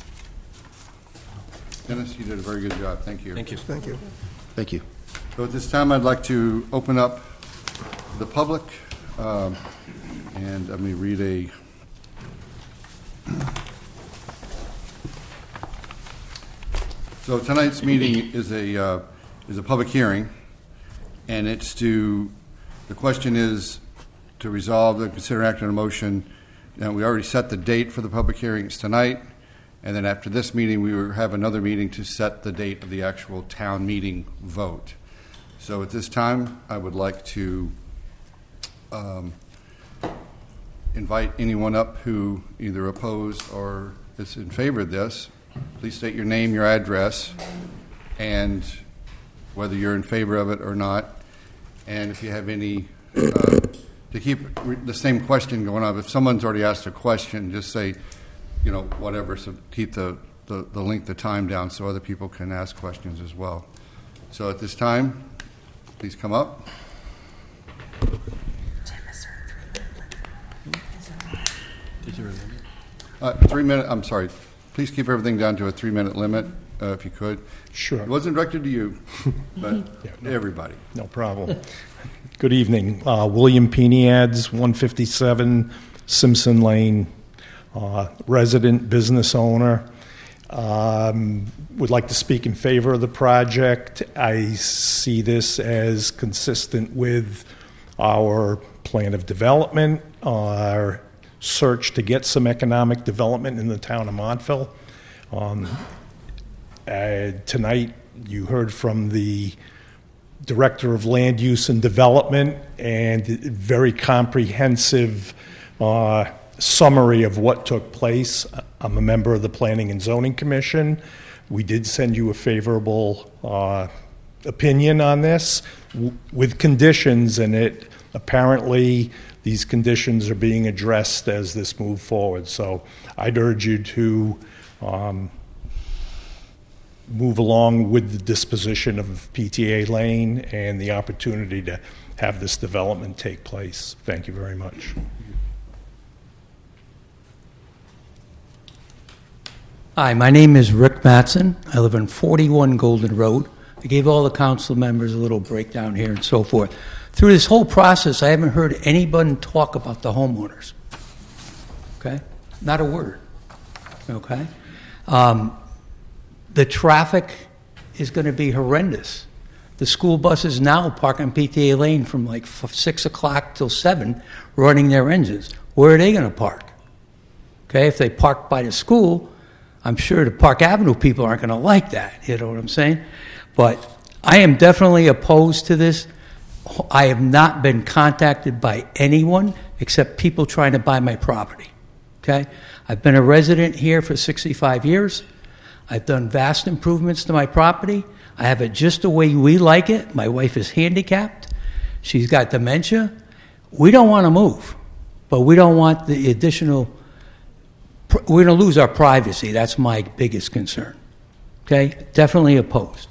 Dennis, you did a very good job. Thank you. Thank you. Thank you. Thank you. So at this time, I'd like to open up the public, um, and let me read a. So tonight's meeting is a uh, is a public hearing, and it's to. The question is to resolve the consider act on a motion. Now, we already set the date for the public hearings tonight. And then after this meeting, we will have another meeting to set the date of the actual town meeting vote. So at this time, I would like to um, invite anyone up who either opposed or is in favor of this. Please state your name, your address, and whether you're in favor of it or not. And if you have any, uh, to keep the same question going on, if someone's already asked a question, just say, you know, whatever, so keep the, the, the length of time down so other people can ask questions as well. So at this time, please come up. Uh, three minute, I'm sorry, please keep everything down to a three minute limit, uh, if you could. Sure. It wasn't directed to you, but Yeah, no. everybody. No problem. Good evening. Uh, William Peniads, one fifty-seven Simpson Lane, uh, resident, business owner. Um, would like to speak in favor of the project. I see this as consistent with our plan of development, our search to get some economic development in the town of Montville. Um, uh, tonight, you heard from the Director of Land Use and Development, and very comprehensive uh, summary of what took place. I'm a member of the Planning and Zoning Commission. We did send you a favorable uh, opinion on this w- with conditions, and it apparently these conditions are being addressed as this moves forward. So I'd urge you to um, move along with the disposition of P T A Lane and the opportunity to have this development take place. Thank you very much. Hi, my name is Rick Matson. I live on forty-one Golden Road. I gave all the council members a little breakdown here and so forth. Through this whole process, I haven't heard anyone talk about the homeowners. Okay? Not a word. Okay? Um, the traffic is going to be horrendous. The school buses now park on P T A Lane from like six o'clock till seven, running their engines. Where are they going to park? Okay? If they park by the school, I'm sure the Park Avenue people aren't going to like that, you know what I'm saying? But I am definitely opposed to this. I have not been contacted by anyone except people trying to buy my property, okay? I've been a resident here for sixty-five years. I've done vast improvements to my property. I have it just the way we like it. My wife is handicapped. She's got dementia. We don't want to move, but we don't want the additional... We're going to lose our privacy. That's my biggest concern. Okay? Definitely opposed.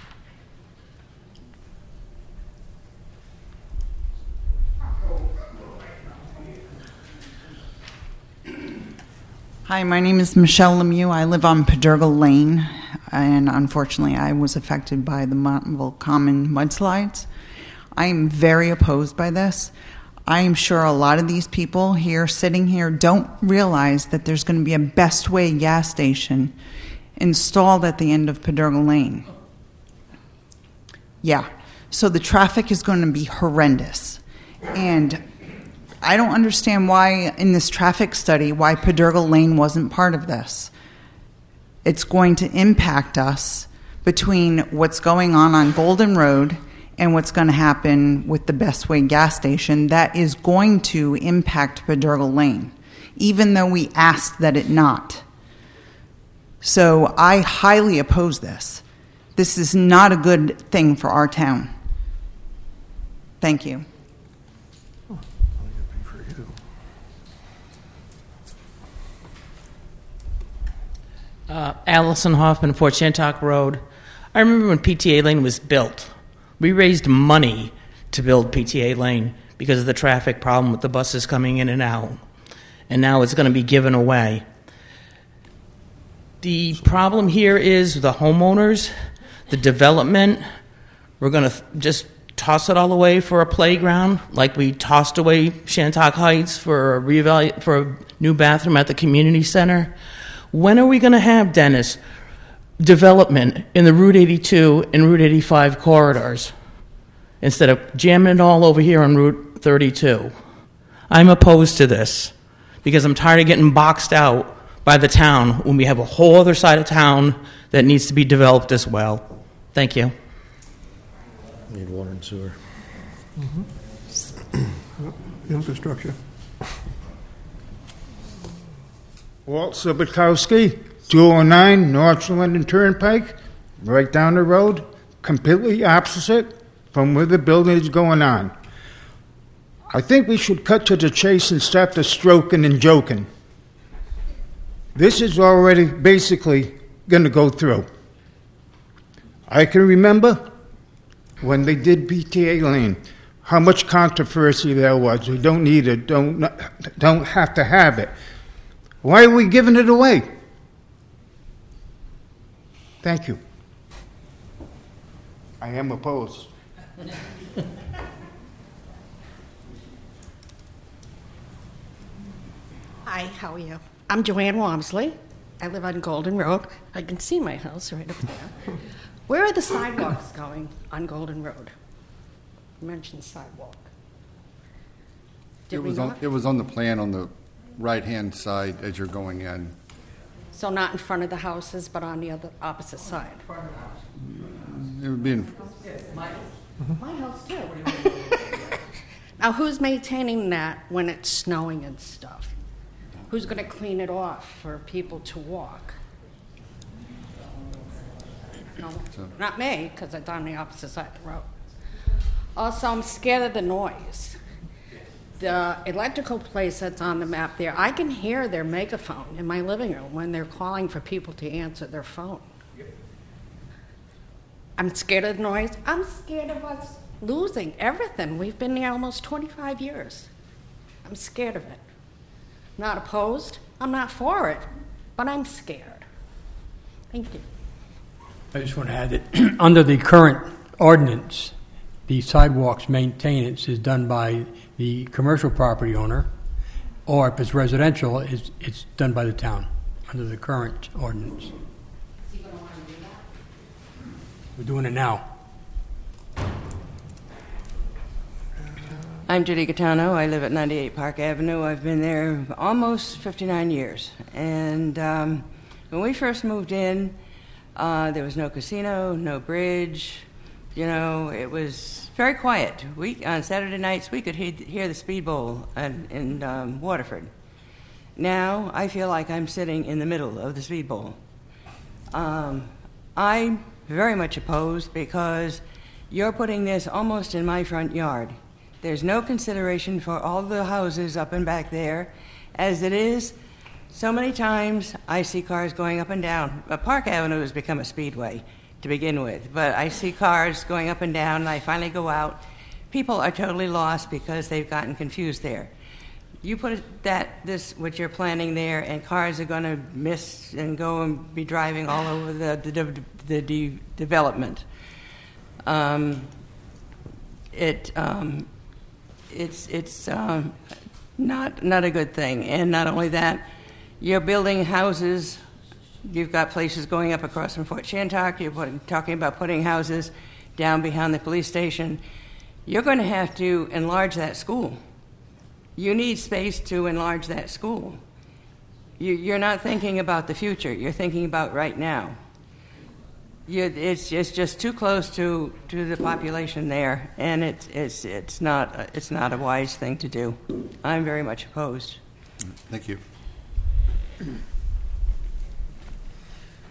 Hi, my name is Michelle Lemieux. I live on Padergal Lane, and unfortunately I was affected by the Montville Common mudslides. I am very opposed by this. I am sure a lot of these people here, sitting here, don't realize that there's going to be a Best Way gas station installed at the end of Padergal Lane. Yeah, so the traffic is going to be horrendous. And I don't understand why, in this traffic study, why Padergal Lane wasn't part of this. It's going to impact us between what's going on on Golden Road and what's going to happen with the Best Way gas station. That is going to impact Padergal Lane, even though we asked that it not. So I highly oppose this. This is not a good thing for our town. Thank you. Uh, Allison Hoffman, Fort Shantok Road. I remember when P T A Lane was built. We raised money to build P T A Lane because of the traffic problem with the buses coming in and out. And now it's going to be given away. The problem here is the homeowners, the development. We're going to th- just toss it all away for a playground, like we tossed away Shantok Heights for a, reevalu- for a new bathroom at the community center. When are we going to have, Dennis, development in the Route eighty-two and Route eighty-five corridors instead of jamming it all over here on Route thirty-two? I'm opposed to this because I'm tired of getting boxed out by the town when we have a whole other side of town that needs to be developed as well. Thank you. Need water and sewer. Mm-hmm. Infrastructure. Walt Sobotowski, two oh nine North London Turnpike, right down the road, completely opposite from where the building is going on. I think we should cut to the chase and stop the stroking and joking. This is already basically going to go through. I can remember when they did P T A Lane, how much controversy there was. We don't need it, don't, don't have to have it. Why are we giving it away? Thank you. I am opposed. Hi, how are you? I'm Joanne Wamsley. I live on Golden Road. I can see my house right up there. Where are the sidewalks going on Golden Road? You mentioned sidewalk. Did It we was on, not? it was on the plan on the right-hand side as you're going in. So not in front of the houses, but on the other opposite side. It would be in, My house too. Now, who's maintaining that when it's snowing and stuff? Who's going to clean it off for people to walk? No, not me, because it's on the opposite side of the road. Also, I'm scared of the noise. The electrical place that's on the map there, I can hear their megaphone in my living room when they're calling for people to answer their phone. I'm scared of the noise. I'm scared of us losing everything. We've been there almost twenty-five years. I'm scared of it. Not opposed. I'm not for it, but I'm scared. Thank you. I just want to add that under the current ordinance, the sidewalks maintenance is done by the commercial property owner, or if it's residential, it's, it's done by the town under the current ordinance. We're doing it now. I'm Judy Gaetano. I live at ninety-eight Park Avenue. I've been there almost fifty-nine years. And um, when we first moved in, uh, there was no casino, no bridge. You know, it was very quiet. We on Saturday nights, we could he- hear the Speed Bowl in, in um, Waterford. Now, I feel like I'm sitting in the middle of the Speed Bowl. Um, I'm very much opposed because you're putting this almost in my front yard. There's no consideration for all the houses up and back there. As it is, so many times I see cars going up and down. Uh, Park Avenue has become a speedway to begin with, but I see cars going up and down, and I finally go out. People are totally lost because they've gotten confused there. You put that, this, what you're planning there, and cars are going to miss and go and be driving all over the, the, the, the de- development. Um, it, um, it's it's um, not not a good thing. And not only that, you're building houses. You've got places going up across from Fort Shantok. You're putting, talking about putting houses down behind the police station. You're going to have to enlarge that school. You need space to enlarge that school. You, you're not thinking about the future. You're thinking about right now. You, it's, it's just too close to, to the population there, and it's, it's, it's, not, it's not a wise thing to do. I'm very much opposed. Thank you.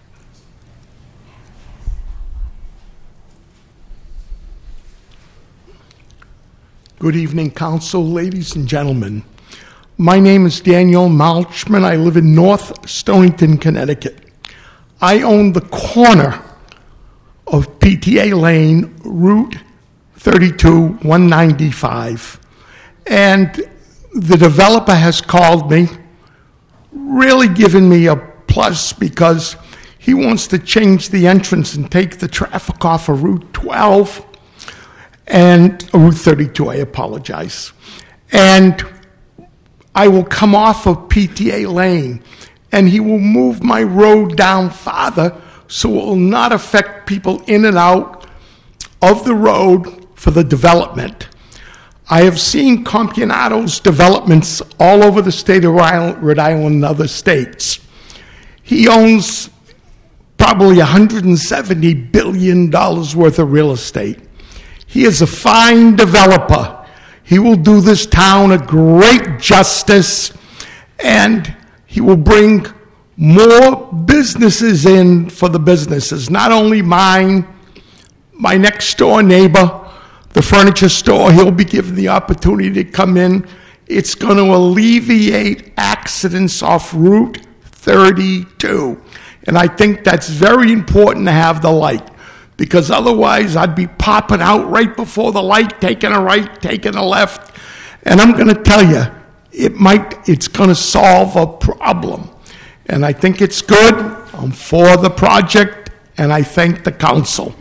Good evening, council, ladies and gentlemen. My name is Daniel Malchman. I live in North Stonington, Connecticut. I own the corner of P T A Lane, Route thirty-two, one ninety-five. And the developer has called me, really given me a plus because he wants to change the entrance and take the traffic off of Route twelve and uh, Route thirty-two, I apologize. And I will come off of P T A Lane, and he will move my road down farther so it will not affect people in and out of the road for the development. I have seen Compianato's developments all over the state of Rhode Island and other states. He owns probably one hundred seventy billion dollars worth of real estate. He is a fine developer. He will do this town a great justice, and he will bring more businesses in for the businesses, not only mine, my next door neighbor, the furniture store. He'll be given the opportunity to come in. It's going to alleviate accidents off Route thirty-two. And I think that's very important to have the light, because otherwise I'd be popping out right before the light, taking a right, taking a left. And I'm going to tell you, it might, it's going to solve a problem. And I think it's good. I'm for the project, and I thank the council.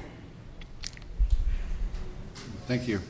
Thank you.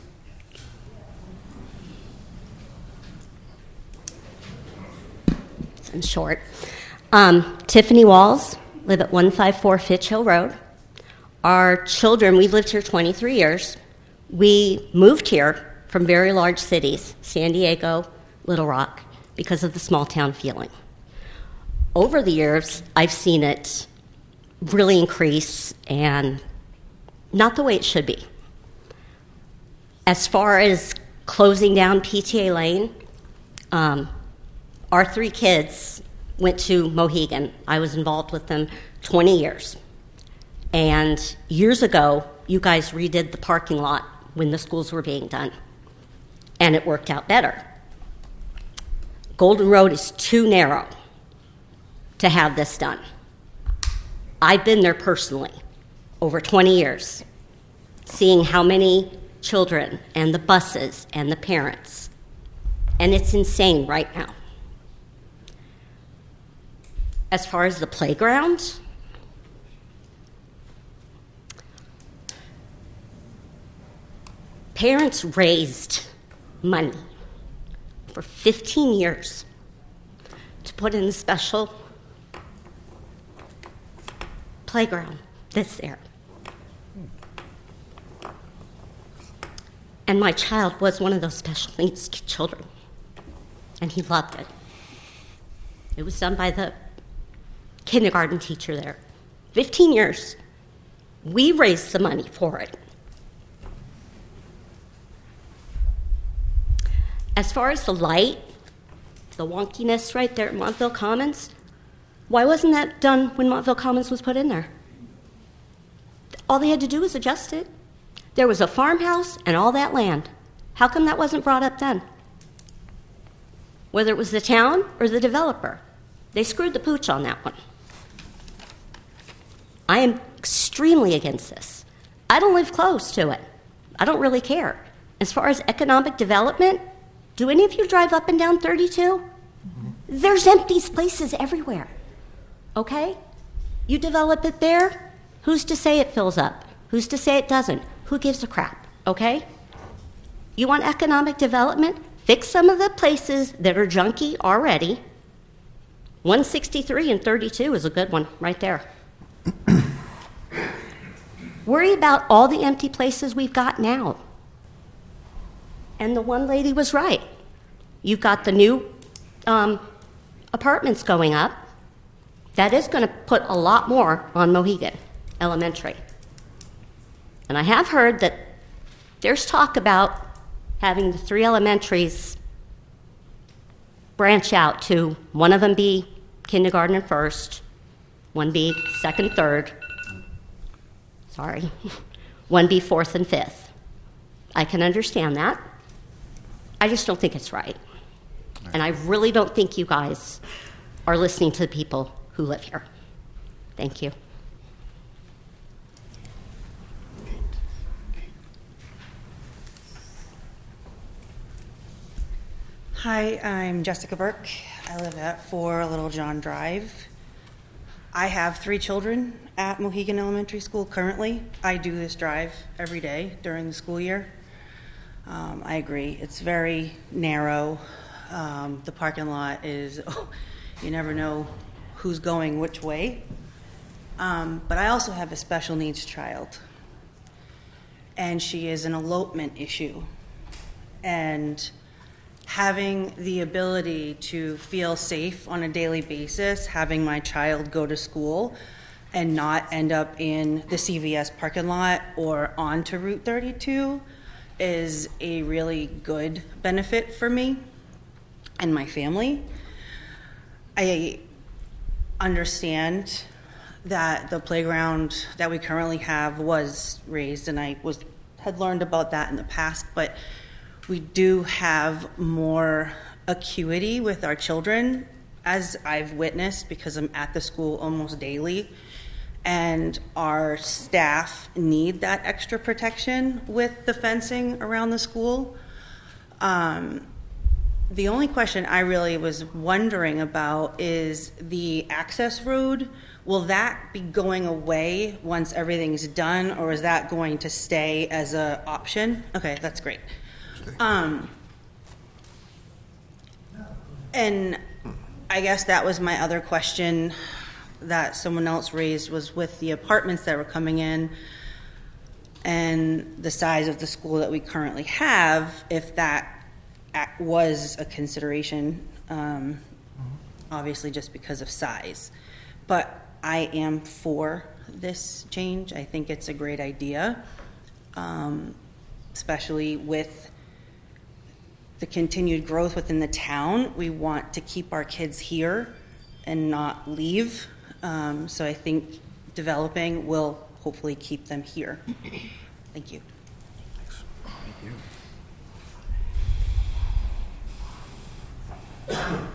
In short, um, Tiffany Walls, live at one fifty-four Fitch Hill Road. Our children, we've lived here twenty-three years. We moved here from very large cities, San Diego, Little Rock, because of the small town feeling. Over the years, I've seen it really increase, and not the way it should be. As far as closing down P T A Lane, um, our three kids went to Mohegan. I was involved with them twenty years. And years ago, you guys redid the parking lot when the schools were being done, and it worked out better. Golden Road is too narrow to have this done. I've been there personally over twenty years, seeing how many children and the buses and the parents, and it's insane right now. As far as the playground, parents raised money for fifteen years to put in a special playground that's there. And my child was one of those special needs children, and he loved it. It was done by the kindergarten teacher there. fifteen years. We raised the money for it. As far as the light, the wonkiness right there at Montville Commons, why wasn't that done when Montville Commons was put in there? All they had to do was adjust it. There was a farmhouse and all that land. How come that wasn't brought up then? Whether it was the town or the developer, they screwed the pooch on that one. I am extremely against this. I don't live close to it. I don't really care. As far as economic development, do any of you drive up and down thirty-two? Mm-hmm. There's empty places everywhere, okay? You develop it there, who's to say it fills up? Who's to say it doesn't? Who gives a crap, okay? You want economic development? Fix some of the places that are junky already. one sixty-three and thirty-two is a good one right there. Worry about all the empty places we've got now. And the one lady was right. You've got the new um, apartments going up. That is going to put a lot more on Mohegan Elementary. And I have heard that there's talk about having the three elementaries branch out to one of them be kindergarten and first, one be second, third, sorry, one be fourth and fifth. I can understand that. I just don't think it's right. And I really don't think you guys are listening to the people who live here. Thank you. Hi, I'm Jessica Burke. I live at four Little John Drive. I have three children at Mohegan Elementary School currently. I do this drive every day during the school year. Um, I agree, it's very narrow. Um, the parking lot is, oh, you never know who's going which way. Um, but I also have a special needs child, and she is an elopement issue. And having the ability to feel safe on a daily basis, having my child go to school and not end up in the C V S parking lot or onto Route thirty-two is a really good benefit for me and my family. I understand that the playground that we currently have was raised, and I was had learned about that in the past, but we do have more acuity with our children, as I've witnessed because I'm at the school almost daily, and our staff need that extra protection with the fencing around the school. Um, the only question I really was wondering about is the access road. Will that be going away once everything's done, or is that going to stay as an option? Okay, that's great. Um, and I guess that was my other question that someone else raised, was with the apartments that were coming in and the size of the school that we currently have, if that was a consideration, um, obviously just because of size. But I am for this change. I think it's a great idea, um, especially with the continued growth within the town. We want to keep our kids here and not leave. Um, so I think developing will hopefully keep them here. Thank you. Thanks. Thank you.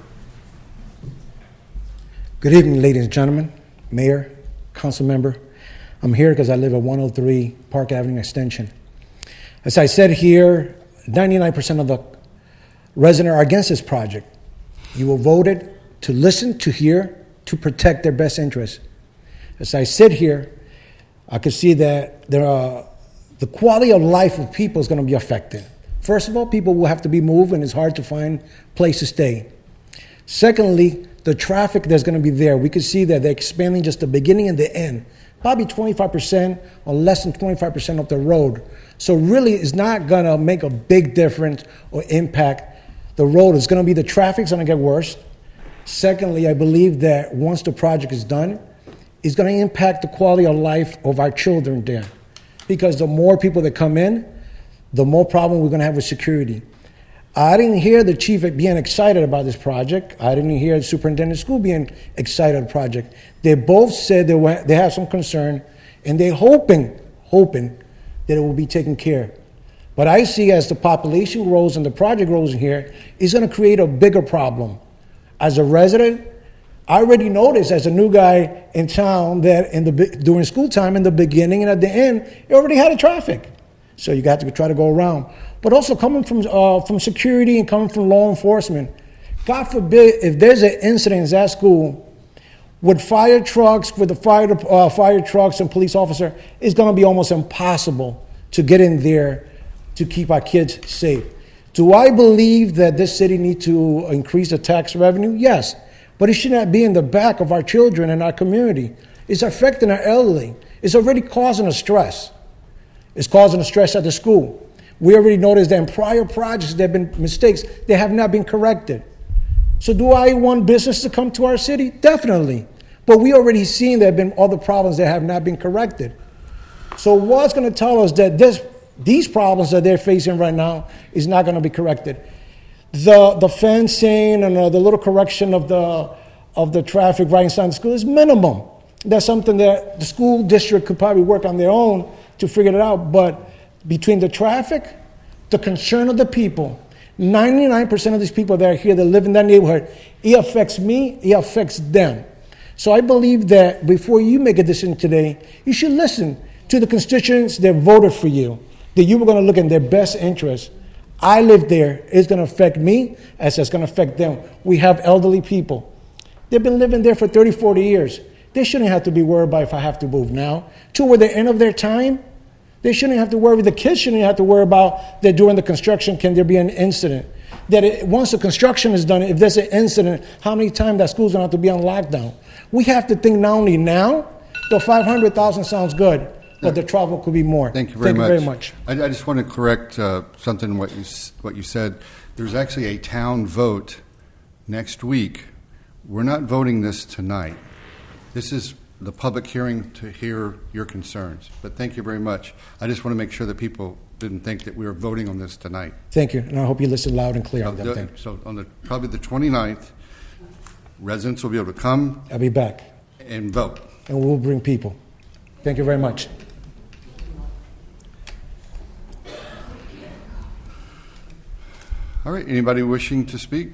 Good evening, ladies and gentlemen, Mayor, Council Member. I'm here because I live at one oh three Park Avenue Extension. As I said here, ninety-nine percent of the residents are against this project. You will voted to listen, to hear, to protect their best interests. As I sit here, I can see that there are, the quality of life of people is going to be affected. First of all, people will have to be moved, and it's hard to find a place to stay. Secondly, the traffic that's going to be there, we can see that they're expanding just the beginning and the end, probably twenty-five percent or less than twenty-five percent of the road. So really, it's not going to make a big difference or impact the road. It's going to be the traffic's going to get worse. Secondly, I believe that once the project is done, it's going to impact the quality of life of our children there. Because the more people that come in, the more problem we're going to have with security. I didn't hear the chief being excited about this project. I didn't hear the superintendent of school being excited about the project. They both said they, were, they have some concern, and they're hoping, hoping that it will be taken care of. But I see as the population grows and the project grows in here, it's going to create a bigger problem. As a resident, I already noticed as a new guy in town that in the during school time, in the beginning and at the end, it already had a traffic. So you got to try to go around. But also coming from uh, from security and coming from law enforcement, God forbid if there's an incident at school with fire trucks, with the fire uh, fire trucks and police officer, it's going to be almost impossible to get in there to keep our kids safe. Do I believe that this city needs to increase the tax revenue? Yes, but it should not be in the back of our children and our community. It's affecting our elderly. It's already causing us stress. It's causing us stress at the school. We already noticed that in prior projects there have been mistakes. They have not been corrected. So do I want business to come to our city? Definitely. But we already seen there have been other problems that have not been corrected. So what's going to tell us that this these problems that they're facing right now is not going to be corrected? The the fencing and uh, the little correction of the of the traffic right inside the school is minimum. That's something that the school district could probably work on their own to figure it out. But between the traffic, the concern of the people, ninety-nine percent of these people that are here that live in that neighborhood, it affects me, it affects them. So I believe that before you make a decision today, you should listen to the constituents that voted for you, that you were going to look in their best interest. I live there. It's going to affect me as it's going to affect them. We have elderly people. They've been living there for thirty, forty years. They shouldn't have to be worried about if I have to move now. Toward the end of their time, they shouldn't have to worry. The kids shouldn't have to worry about that during the construction, can there be an incident? That it, once the construction is done, if there's an incident, how many times that school's going to have to be on lockdown? We have to think not only now, the five hundred thousand sounds good, but the trouble could be more. Thank you very Thank much. you very much. I, I just want to correct uh, something what you s- what you said. There's actually a town vote next week. We're not voting this tonight. This is the public hearing to hear your concerns. But thank you very much. I just want to make sure that people didn't think that we were voting on this tonight. Thank you, and I hope you listen loud and clear So, on that the- thing. so on the probably the twenty-ninth, residents will be able to come I'll be back, and vote. and we'll bring people. Thank you very much. All right, anybody wishing to speak?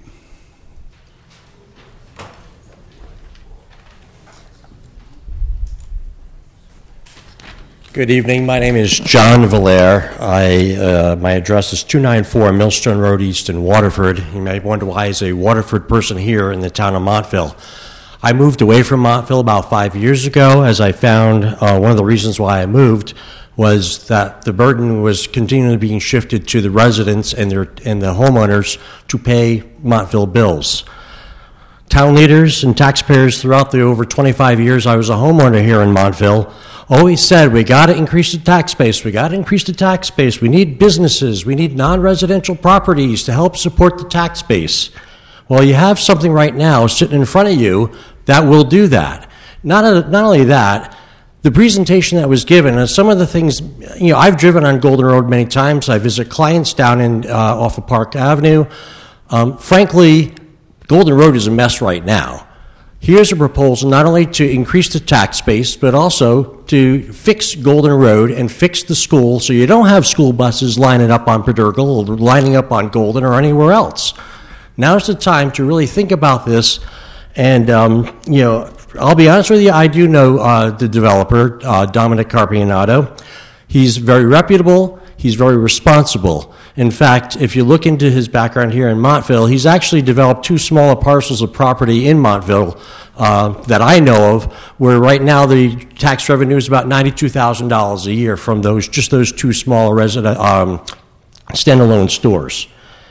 Good evening. My name is John Valaire. I, uh, my address is two ninety-four Millstone Road East in Waterford. You may wonder why is a Waterford person here in the town of Montville. I moved away from Montville about five years ago as I found uh, one of the reasons why I moved was that the burden was continually being shifted to the residents and, their, and the homeowners to pay Montville bills. Town leaders and taxpayers throughout the over twenty-five years I was a homeowner here in Montville always said, we got to increase the tax base, we got to increase the tax base, we need businesses, we need non-residential properties to help support the tax base. Well, you have something right now sitting in front of you that will do that. Not, a, not only that, the presentation that was given, and some of the things, you know, I've driven on Golden Road many times, I visit clients down in, uh, off of Park Avenue. Um, frankly, Golden Road is a mess right now. Here's a proposal not only to increase the tax base, but also to fix Golden Road and fix the school so you don't have school buses lining up on Pedergal or lining up on Golden or anywhere else. Now's the time to really think about this. And, um, you know, I'll be honest with you, I do know uh, the developer, uh, Dominic Carpianato. He's very reputable. He's very responsible. In fact, if you look into his background here in Montville, he's actually developed two smaller parcels of property in Montville uh, that I know of, where right now the tax revenue is about ninety-two thousand dollars a year from those just those two small resident um, standalone stores.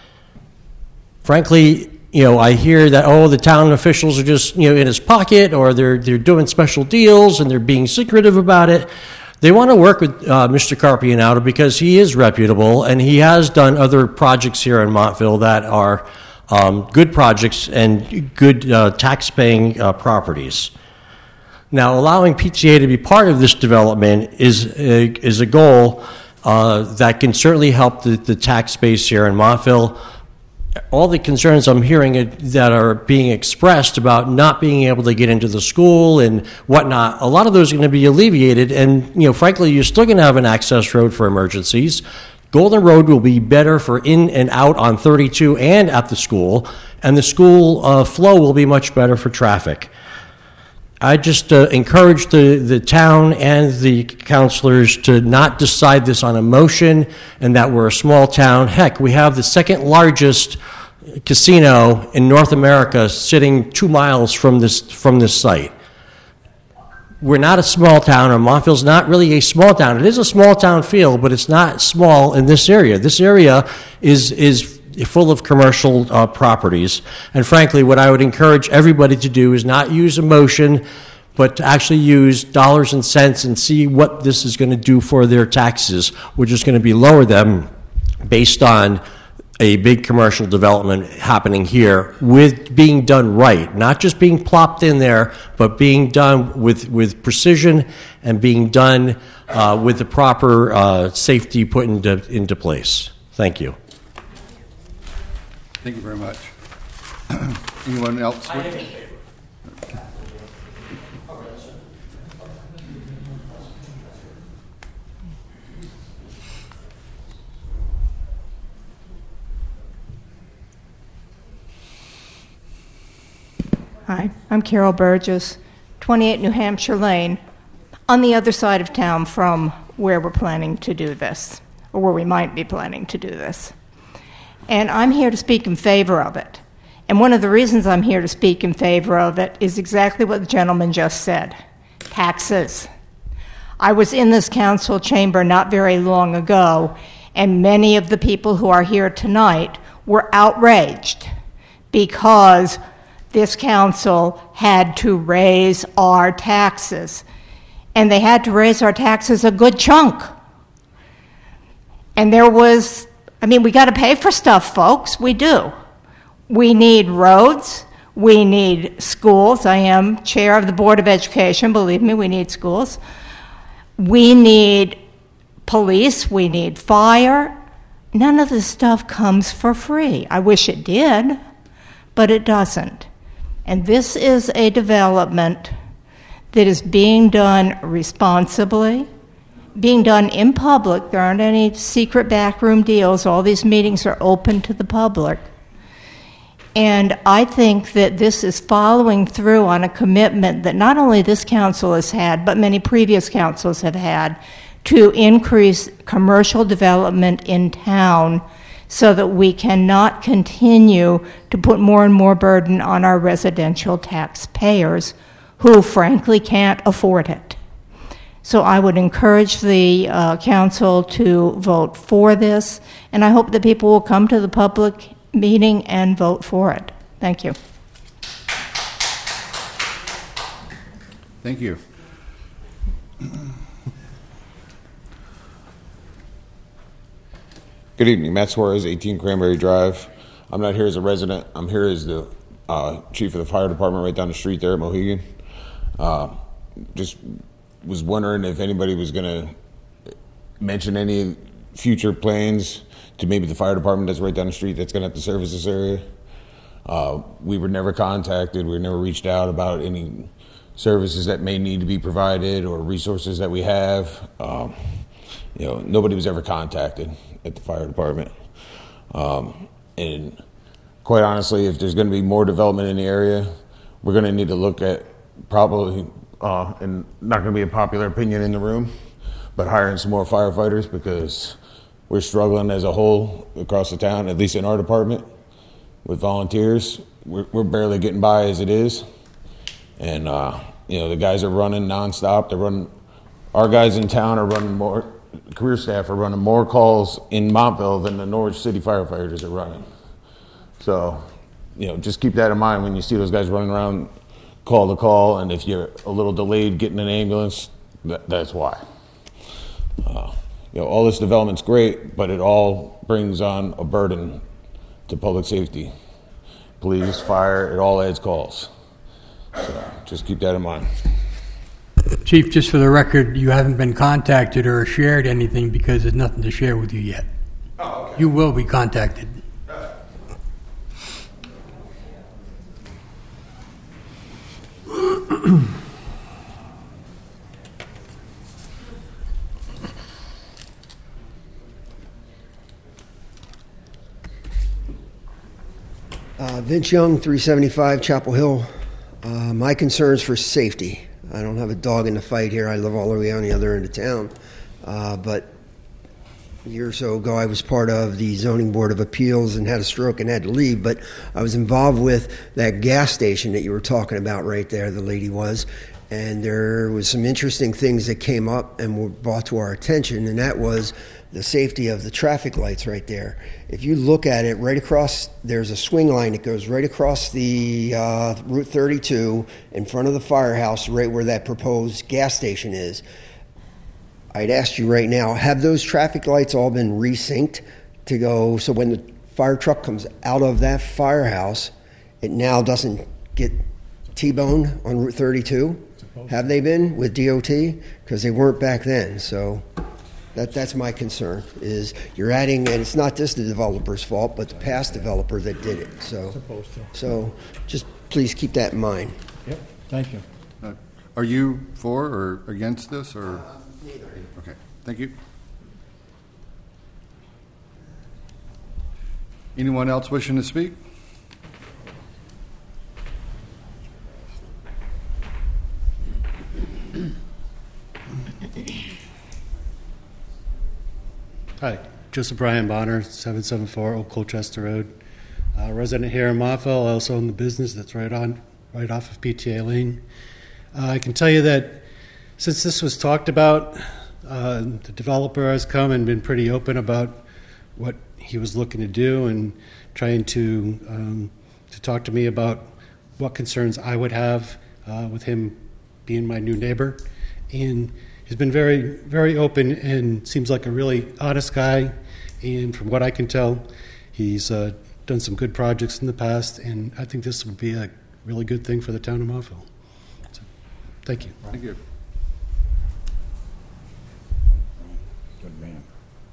Frankly, you know, I hear that, oh, the town officials are just, you know, in his pocket, or they're they're doing special deals and they're being secretive about it. They want to work with uh, Mister Carpianato because he is reputable and he has done other projects here in Montville that are um, good projects and good uh, tax-paying uh, properties. Now, allowing P T A to be part of this development is a, is a goal uh, that can certainly help the, the tax base here in Montville. All the concerns I'm hearing that are being expressed about not being able to get into the school and whatnot, a lot of those are going to be alleviated. And, you know, frankly, you're still going to have an access road for emergencies. Golden Road will be better for in and out on thirty-two and at the school, and the school uh, flow will be much better for traffic. I just uh, encourage the, the town and the councilors to not decide this on emotion and that we're a small town. Heck, we have the second largest casino in North America sitting two miles from this, from this site. We're not a small town, or Montville's not really a small town. It is a small town feel, but it's not small in this area. This area is is full of commercial uh, properties. And frankly, what I would encourage everybody to do is not use emotion, but to actually use dollars and cents and see what this is going to do for their taxes, which is going to be lower them based on a big commercial development happening here with being done right, not just being plopped in there, but being done with, with precision and being done uh, with the proper uh, safety put into, into place. Thank you. Thank you very much. Anyone else? Hi, I'm Carol Burgess, twenty-eight New Hampshire Lane, on the other side of town from where we're planning to do this, or where we might be planning to do this. And I'm here to speak in favor of it. And one of the reasons I'm here to speak in favor of it is exactly what the gentleman just said, taxes. I was in this council chamber not very long ago, and many of the people who are here tonight were outraged because this council had to raise our taxes. And they had to raise our taxes a good chunk. And there was, I mean, we got to pay for stuff, folks. We do. We need roads. We need schools. I am chair of the Board of Education. Believe me, we need schools. We need police. We need fire. None of this stuff comes for free. I wish it did, but it doesn't. And this is a development that is being done responsibly, being done in public. There aren't any secret backroom deals. All these meetings are open to the public. And I think that this is following through on a commitment that not only this council has had, but many previous councils have had, to increase commercial development in town so that we cannot continue to put more and more burden on our residential taxpayers who frankly can't afford it. So I would encourage the uh, council to vote for this, and I hope that people will come to the public meeting and vote for it. Thank you. Thank you. Good evening, Matt Suarez, eighteen Cranberry Drive. I'm not here as a resident. I'm here as the uh, chief of the fire department right down the street there at Mohegan. Uh, just was wondering if anybody was going to mention any future plans to maybe the fire department that's right down the street that's going to have to service this area. Uh, we were never contacted. We were never reached out about any services that may need to be provided or resources that we have. Um, you know, nobody was ever contacted at the fire department. Um, and quite honestly, if there's going to be more development in the area, we're going to need to look at probably, uh, and not going to be a popular opinion in the room, but hiring some more firefighters, because we're struggling as a whole across the town, at least in our department, with volunteers. We're, we're barely getting by as it is. And, uh, you know, the guys are running nonstop. They're running, our guys in town are running more, career staff are running more calls in Montville than the Norwich City firefighters are running. So, you know, just keep that in mind when you see those guys running around call to call, and if you're a little delayed getting an ambulance, that, that's why. Uh, you know, all this development's great, but it all brings on a burden to public safety. Police, fire, it all adds calls. So just keep that in mind. Chief, just for the record, you haven't been contacted or shared anything because there's nothing to share with you yet. Oh, okay. You will be contacted. Uh, Vince Young, three seventy-five Chapel Hill. Uh, my concern's for safety. I don't have a dog in the fight here. I live all the way on the other end of town. Uh, but a year or so ago, I was part of the Zoning Board of Appeals and had a stroke and had to leave. But I was involved with that gas station that you were talking about right there, the lady was. And there was some interesting things that came up and were brought to our attention, and that was the safety of the traffic lights right there. If you look at it, right across, there's a swing line that goes right across the uh, Route thirty-two in front of the firehouse, right where that proposed gas station is. I'd ask you right now, have those traffic lights all been resynced to go, so when the fire truck comes out of that firehouse, it now doesn't get T-boned on Route thirty-two? Have they been with D O T? Because they weren't back then, so that that's my concern, is you're adding, and it's not just the developer's fault, but the past developer that did it. So, so just please keep that in mind. Yep, thank you. Uh, are you for or against this, or? Uh, neither. Okay, thank you. Anyone else wishing to speak? Joseph Brian Bonner, seven seven four Old Colchester Road. Uh, resident here in Montville. I also own the business that's right on, right off of P T A Lane. Uh, I can tell you that since this was talked about, uh, the developer has come and been pretty open about what he was looking to do and trying to um, to talk to me about what concerns I would have uh, with him being my new neighbor. And he's been very, very open and seems like a really honest guy. And from what I can tell, he's uh, done some good projects in the past, and I think this would be a really good thing for the town of Montville. So, thank you. Thank you. Good man.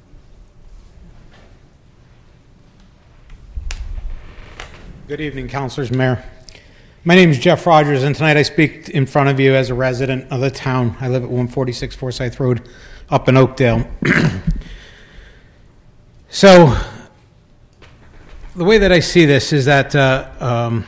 Good evening, councilors, mayor. My name is Jeff Rogers, and tonight I speak in front of you as a resident of the town. I live at one forty-six Forsyth Road up in Oakdale. So, the way that I see this is that uh, um,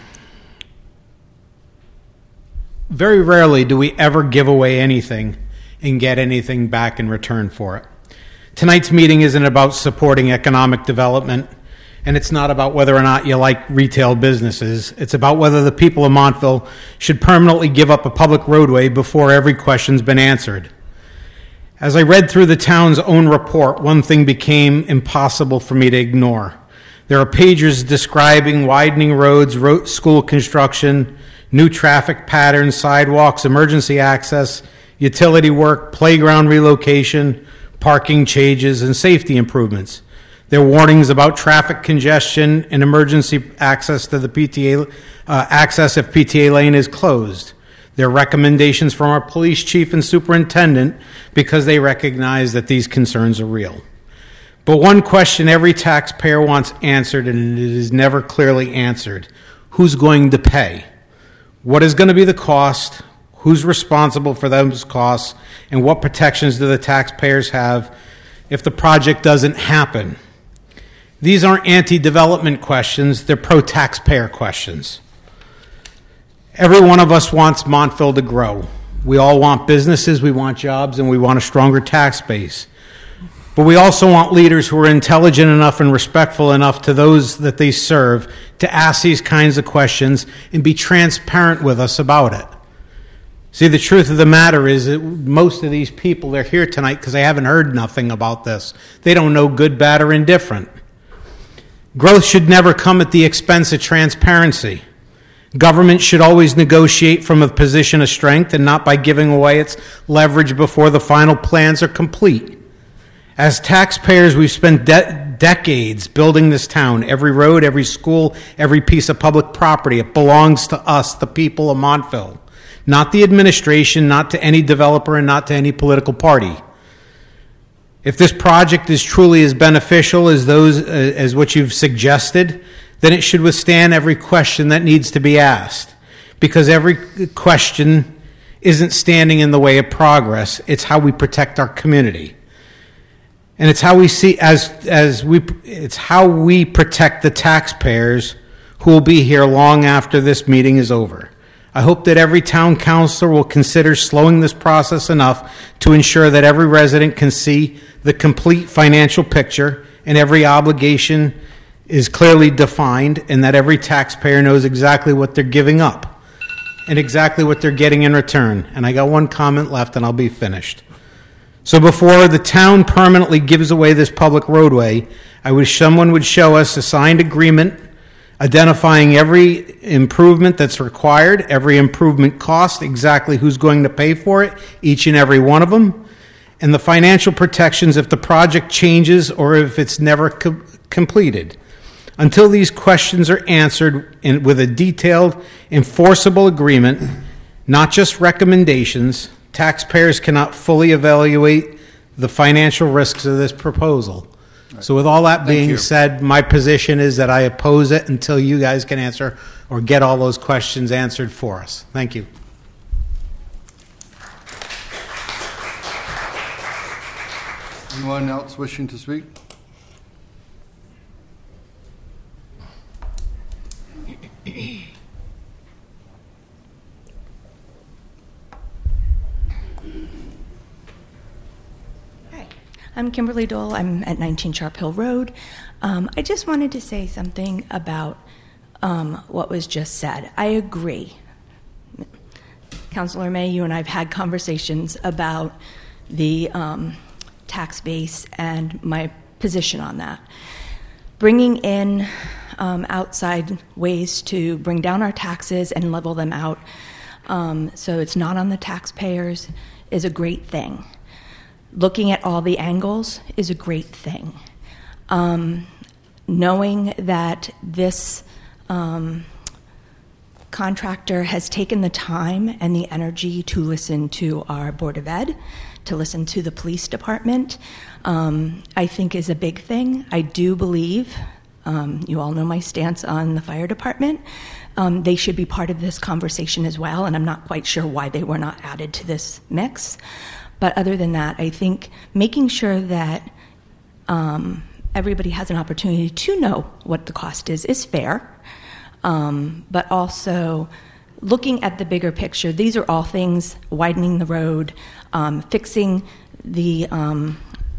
very rarely do we ever give away anything and get anything back in return for it. Tonight's meeting isn't about supporting economic development, and it's not about whether or not you like retail businesses. It's about whether the people of Montville should permanently give up a public roadway before every question's been answered. As I read through the town's own report, one thing became impossible for me to ignore. There are pages describing widening roads, road, school construction, new traffic patterns, sidewalks, emergency access, utility work, playground relocation, parking changes, and safety improvements. There are warnings about traffic congestion and emergency access to the P T A uh, access if P T A lane is closed. There are recommendations from our police chief and superintendent because they recognize that these concerns are real. But one question every taxpayer wants answered, and it is never clearly answered: who's going to pay? What is going to be the cost? Who's responsible for those costs? And what protections do the taxpayers have if the project doesn't happen? These aren't anti-development questions, they're pro-taxpayer questions. Every one of us wants Montville to grow. We all want businesses, we want jobs, and we want a stronger tax base. But we also want leaders who are intelligent enough and respectful enough to those that they serve to ask these kinds of questions and be transparent with us about it. See, the truth of the matter is that most of these people, they're here tonight because they haven't heard nothing about this. They don't know good, bad, or indifferent. Growth should never come at the expense of transparency. Government should always negotiate from a position of strength and not by giving away its leverage before the final plans are complete. As taxpayers, we've spent de- decades building this town. Every road, every school, every piece of public property, it belongs to us, the people of Montville. Not the administration, not to any developer, and not to any political party. If this project is truly as beneficial as those uh, as what you've suggested, then it should withstand every question that needs to be asked. Because every question isn't standing in the way of progress. It's how we protect our community. And it's how we see as as we it's how we protect the taxpayers who will be here long after this meeting is over. I hope that every town councilor will consider slowing this process enough to ensure that every resident can see the complete financial picture and every obligation is clearly defined, and that every taxpayer knows exactly what they're giving up and exactly what they're getting in return. And I got one comment left and I'll be finished. So before the town permanently gives away this public roadway, I wish someone would show us a signed agreement identifying every improvement that's required, every improvement cost, exactly who's going to pay for it, each and every one of them, and the financial protections if the project changes or if it's never co- completed. Until these questions are answered in, with a detailed, enforceable agreement, not just recommendations, taxpayers cannot fully evaluate the financial risks of this proposal. So with all that Thank being you. said, my position is that I oppose it until you guys can answer or get all those questions answered for us. Thank you. Anyone else wishing to speak? I'm Kimberly Dole. I'm at nineteen Sharp Hill Road. Um, I just wanted to say something about um, what was just said. I agree. Councilor May, you and I have had conversations about the um, tax base and my position on that. Bringing in um, outside ways to bring down our taxes and level them out um, so it's not on the taxpayers is a great thing. Looking at all the angles is a great thing. Um, knowing that this um, contractor has taken the time and the energy to listen to our Board of Ed, to listen to the police department, um, I think is a big thing. I do believe, um, you all know my stance on the fire department, um, they should be part of this conversation as well, and I'm not quite sure why they were not added to this mix. But other than that, I think making sure that um, everybody has an opportunity to know what the cost is is fair, um, but also looking at the bigger picture. These are all things: widening the road, um, fixing the um,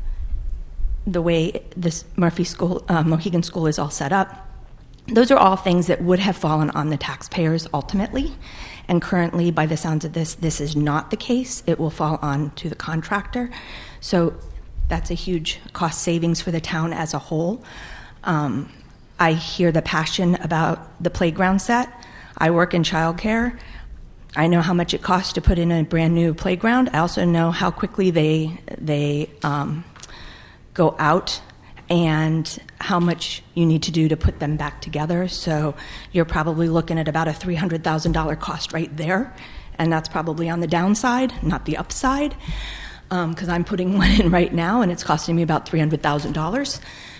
the way this Murphy School, uh, Mohegan School is all set up. Those are all things that would have fallen on the taxpayers ultimately. And currently, by the sounds of this, this is not the case. It will fall on to the contractor. So that's a huge cost savings for the town as a whole. Um, I hear the passion about the playground set. I work in childcare. I know how much it costs to put in a brand new playground. I also know how quickly they they um, go out and how much you need to do to put them back together. So you're probably looking at about a three hundred thousand dollars cost right there, and that's probably on the downside, not the upside, because um, I'm putting one in right now, and it's costing me about three hundred thousand dollars.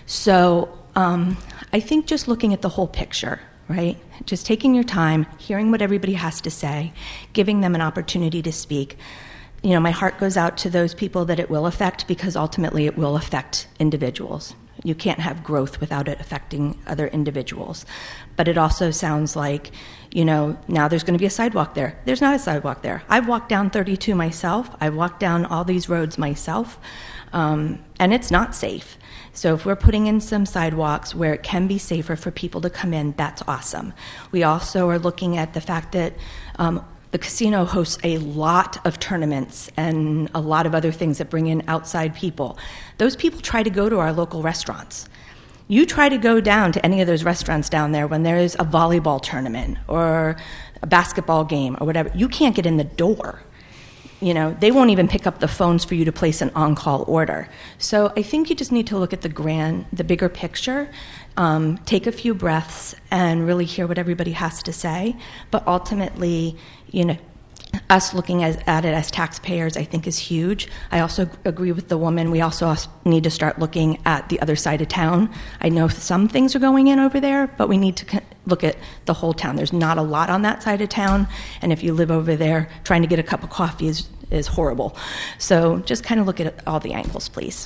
So um, I think just looking at the whole picture, right? Just taking your time, hearing what everybody has to say, giving them an opportunity to speak. You know, my heart goes out to those people that it will affect, because ultimately it will affect individuals. You can't have growth without it affecting other individuals. But it also sounds like, you know, now there's going to be a sidewalk there. There's not a sidewalk there. I've walked down thirty-two myself. I've walked down all these roads myself, um, and it's not safe. So if we're putting in some sidewalks where it can be safer for people to come in, that's awesome. We also are looking at the fact that um, the casino hosts a lot of tournaments and a lot of other things that bring in outside people. Those people try to go to our local restaurants. You try to go down to any of those restaurants down there when there's a volleyball tournament or a basketball game or whatever. You can't get in the door. You know, they won't even pick up the phones for you to place an on-call order. So I think you just need to look at the grand, the bigger picture, um, take a few breaths, and really hear what everybody has to say. But ultimately, you know, us looking as, at it as taxpayers, I think, is huge. I also agree with the woman. We also need to start looking at the other side of town. I know some things are going in over there, but we need to look at the whole town. There's not a lot on that side of town, and if you live over there, trying to get a cup of coffee is, is horrible. So just kind of look at all the angles, please.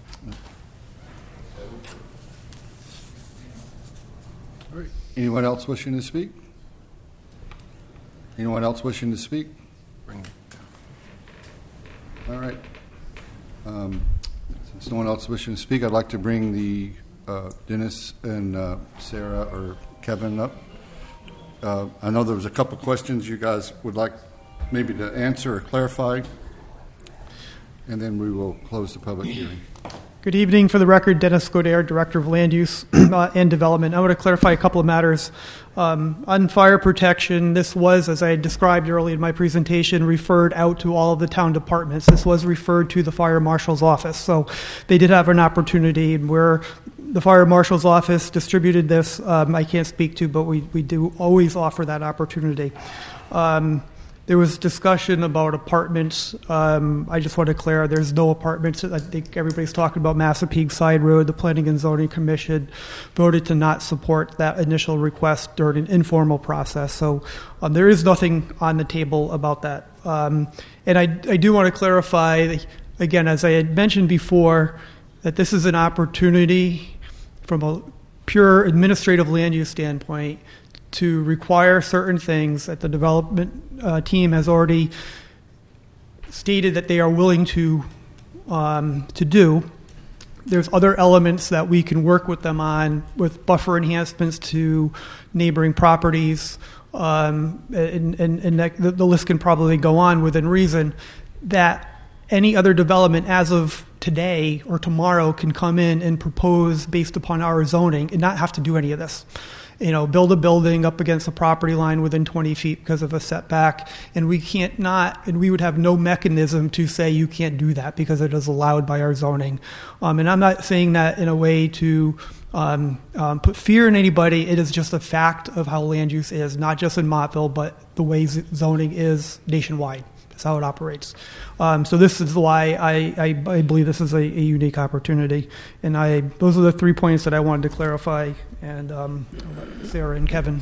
All right. Anyone else wishing to speak? Anyone else wishing to speak? Bring it down. All right. Um, since no one else wishing to speak, I'd like to bring the uh, Dennis and uh, Sarah or Kevin up. Uh, I know there was a couple questions you guys would like maybe to answer or clarify, and then we will close the public hearing. Good evening. For the record, Dennis Godair, Director of Land Use uh, and Development. I want to clarify a couple of matters. Um, on fire protection, this was, as I described earlier in my presentation, referred out to all of the town departments. This was referred to the fire marshal's office. So they did have an opportunity where the fire marshal's office distributed this. Um, I can't speak to, but we, we do always offer that opportunity. Um, There was discussion about apartments. Um, I just want to clear, there's no apartments. I think everybody's talking about Massapequa Side Road. The Planning and Zoning Commission voted to not support that initial request during an informal process. So um, there is nothing on the table about that. Um, and I, I do want to clarify, again, as I had mentioned before, that this is an opportunity from a pure administrative land use standpoint to require certain things that the development uh, team has already stated that they are willing to um, to do. There's other elements that we can work with them on, with buffer enhancements to neighboring properties, um, and, and, and that, the, the list can probably go on within reason, that any other development as of today or tomorrow can come in and propose based upon our zoning and not have to do any of this. You know, build a building up against a property line within twenty feet because of a setback, and we can't not, and we would have no mechanism to say you can't do that because it is allowed by our zoning. Um, and I'm not saying that in a way to um, um, put fear in anybody. It is just a fact of how land use is, not just in Montville, but the way z- zoning is nationwide. That's how it operates. Um, so this is why I, I, I believe this is a, a unique opportunity. And I those are the three points that I wanted to clarify. And um, Sarah and Kevin.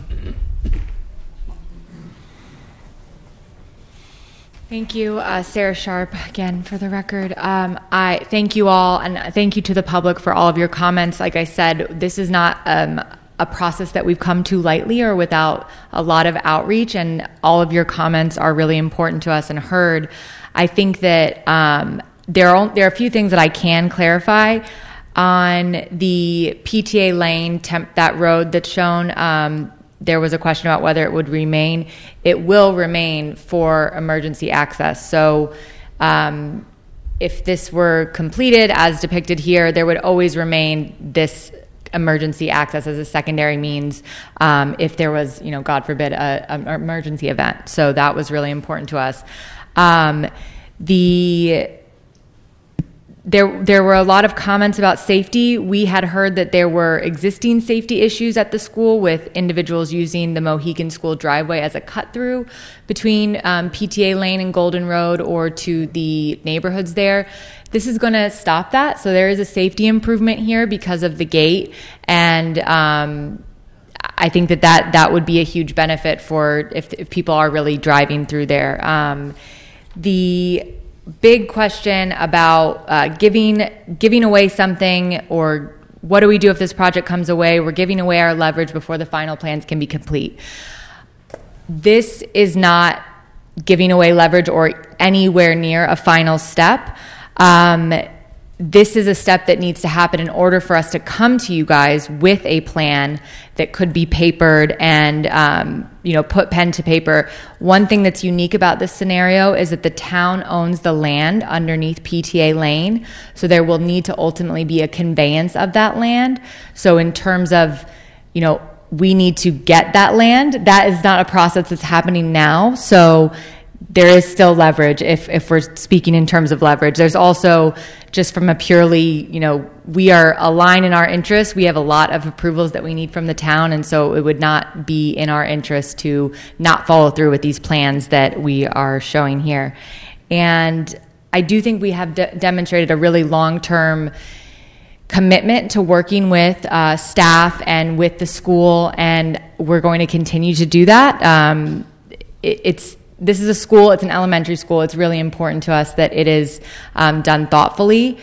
Thank you, uh, Sarah Sharp, again, for the record. Um, I thank you all, and thank you to the public for all of your comments. Like I said, this is not um, a process that we've come to lightly or without a lot of outreach, and all of your comments are really important to us and heard. I think that um, there are there are a few things that I can clarify. On the P T A lane, temp, that road that's shown, um, there was a question about whether it would remain. It will remain for emergency access. So um, if this were completed as depicted here, there would always remain this emergency access as a secondary means um, if there was, you know, God forbid, an emergency event. So that was really important to us. Um, the There, there were a lot of comments about safety. We had heard that there were existing safety issues at the school with individuals using the Mohegan School driveway as a cut-through between um, P T A Lane and Golden Road or to the neighborhoods there. This is going to stop that. So there is a safety improvement here because of the gate. And um, I think that, that that would be a huge benefit for if, if people are really driving through there. Um, the big question about uh, giving giving away something, or what do we do if this project comes away? We're giving away our leverage before the final plans can be complete. This is not giving away leverage or anywhere near a final step. Um, this is a step that needs to happen in order for us to come to you guys with a plan that could be papered and, um, you know, put pen to paper. One thing that's unique about this scenario is that the town owns the land underneath P T A Lane, so there will need to ultimately be a conveyance of that land. So in terms of, you know, we need to get that land, that is not a process that's happening now. So there is still leverage if, if we're speaking in terms of leverage. There's also, just from a purely, you know, we are aligned in our interests. We have a lot of approvals that we need from the town, and so it would not be in our interest to not follow through with these plans that we are showing here. And I do think we have de- demonstrated a really long-term commitment to working with uh, staff and with the school, and we're going to continue to do that. Um, it, it's This is a school, it's an elementary school. It's really important to us that it is um, done thoughtfully.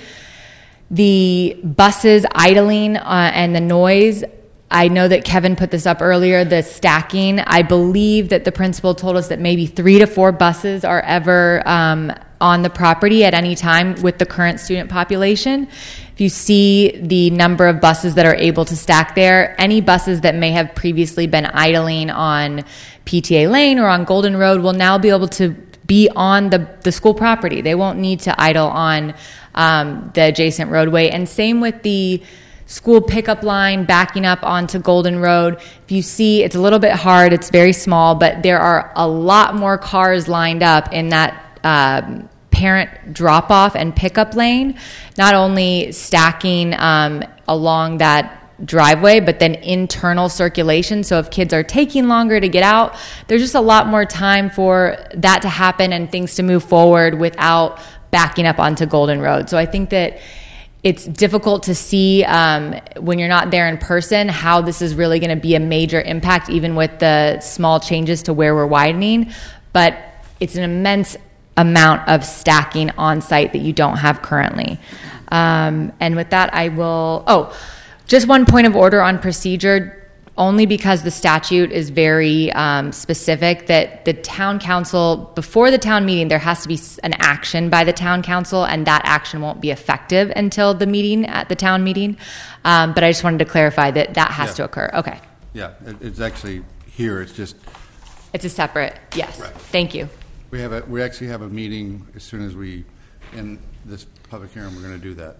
The buses idling uh, and the noise, I know that Kevin put this up earlier, the stacking. I believe that the principal told us that maybe three to four buses are ever um, on the property at any time with the current student population. If you see the number of buses that are able to stack there, any buses that may have previously been idling on P T A Lane or on Golden Road will now be able to be on the, the school property. They won't need to idle on um, the adjacent roadway. And same with the school pickup line backing up onto Golden Road. If you see, it's a little bit hard, it's very small, but there are a lot more cars lined up in that um, parent drop-off and pickup lane, not only stacking um, along that driveway, but then internal circulation. So if kids are taking longer to get out, there's just a lot more time for that to happen and things to move forward without backing up onto Golden Road. So I think that it's difficult to see um, when you're not there in person how this is really going to be a major impact, even with the small changes to where we're widening. But it's an immense amount of stacking on site that you don't have currently. Um, and with that, I will, oh, just one point of order on procedure. only because the statute is very um, specific that the town council, before the town meeting, there has to be an action by the town council, and that action won't be effective until the meeting, at the town meeting. Um, but I just wanted to clarify that that has Yeah. to occur. Okay. Yeah, it, it's actually here, it's just, It's a separate, yes. Right. Thank you. we have a, we actually have a meeting as soon as we, in this public hearing, we're going to do that.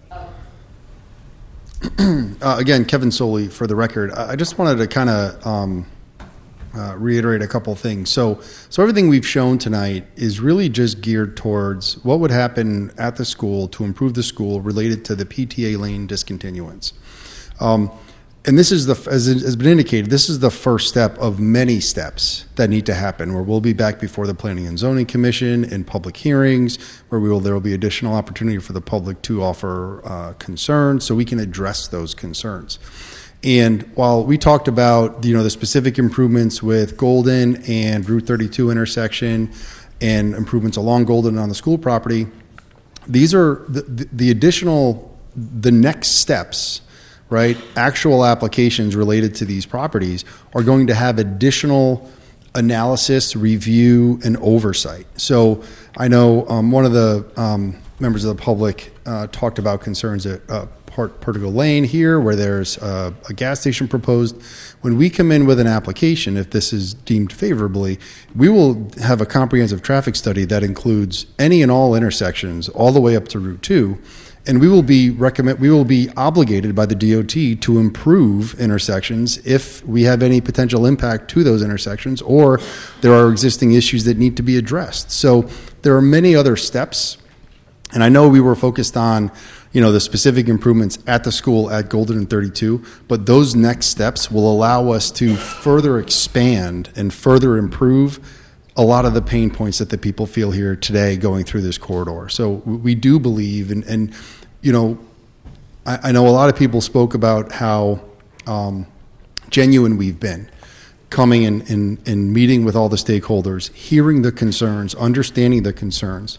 Uh, again, Kevin Soley for the record. I I just wanted to kind of um, uh, reiterate a couple things. So, so everything we've shown tonight is really just geared towards what would happen at the school to improve the school related to the P T A lane discontinuance. Um, and this is the, as it has been indicated, this is the first step of many steps that need to happen, where we'll be back before the Planning and Zoning Commission in public hearings, where we will, there will be additional opportunity for the public to offer uh, concerns so we can address those concerns. And while we talked about, you know, the specific improvements with Golden and Route thirty-two intersection and improvements along Golden on the school property, these are the, the, the additional, the next steps, right? Actual applications related to these properties are going to have additional analysis, review, and oversight. So I know um, one of the um, members of the public uh, talked about concerns at uh, Part Portico Lane here, where there's uh, a gas station proposed. When we come in with an application, if this is deemed favorably, we will have a comprehensive traffic study that includes any and all intersections all the way up to Route two. And we will be recommend we will be obligated by the D O T to improve intersections if we have any potential impact to those intersections, or there are existing issues that need to be addressed. So there are many other steps, and I know we were focused on, you know, the specific improvements at the school at Golden and thirty-two, but those next steps will allow us to further expand and further improve a lot of the pain points that the people feel here today going through this corridor. So we do believe, and, and you know, I, I know a lot of people spoke about how um, genuine we've been, coming and in, in, in meeting with all the stakeholders, hearing the concerns, understanding the concerns.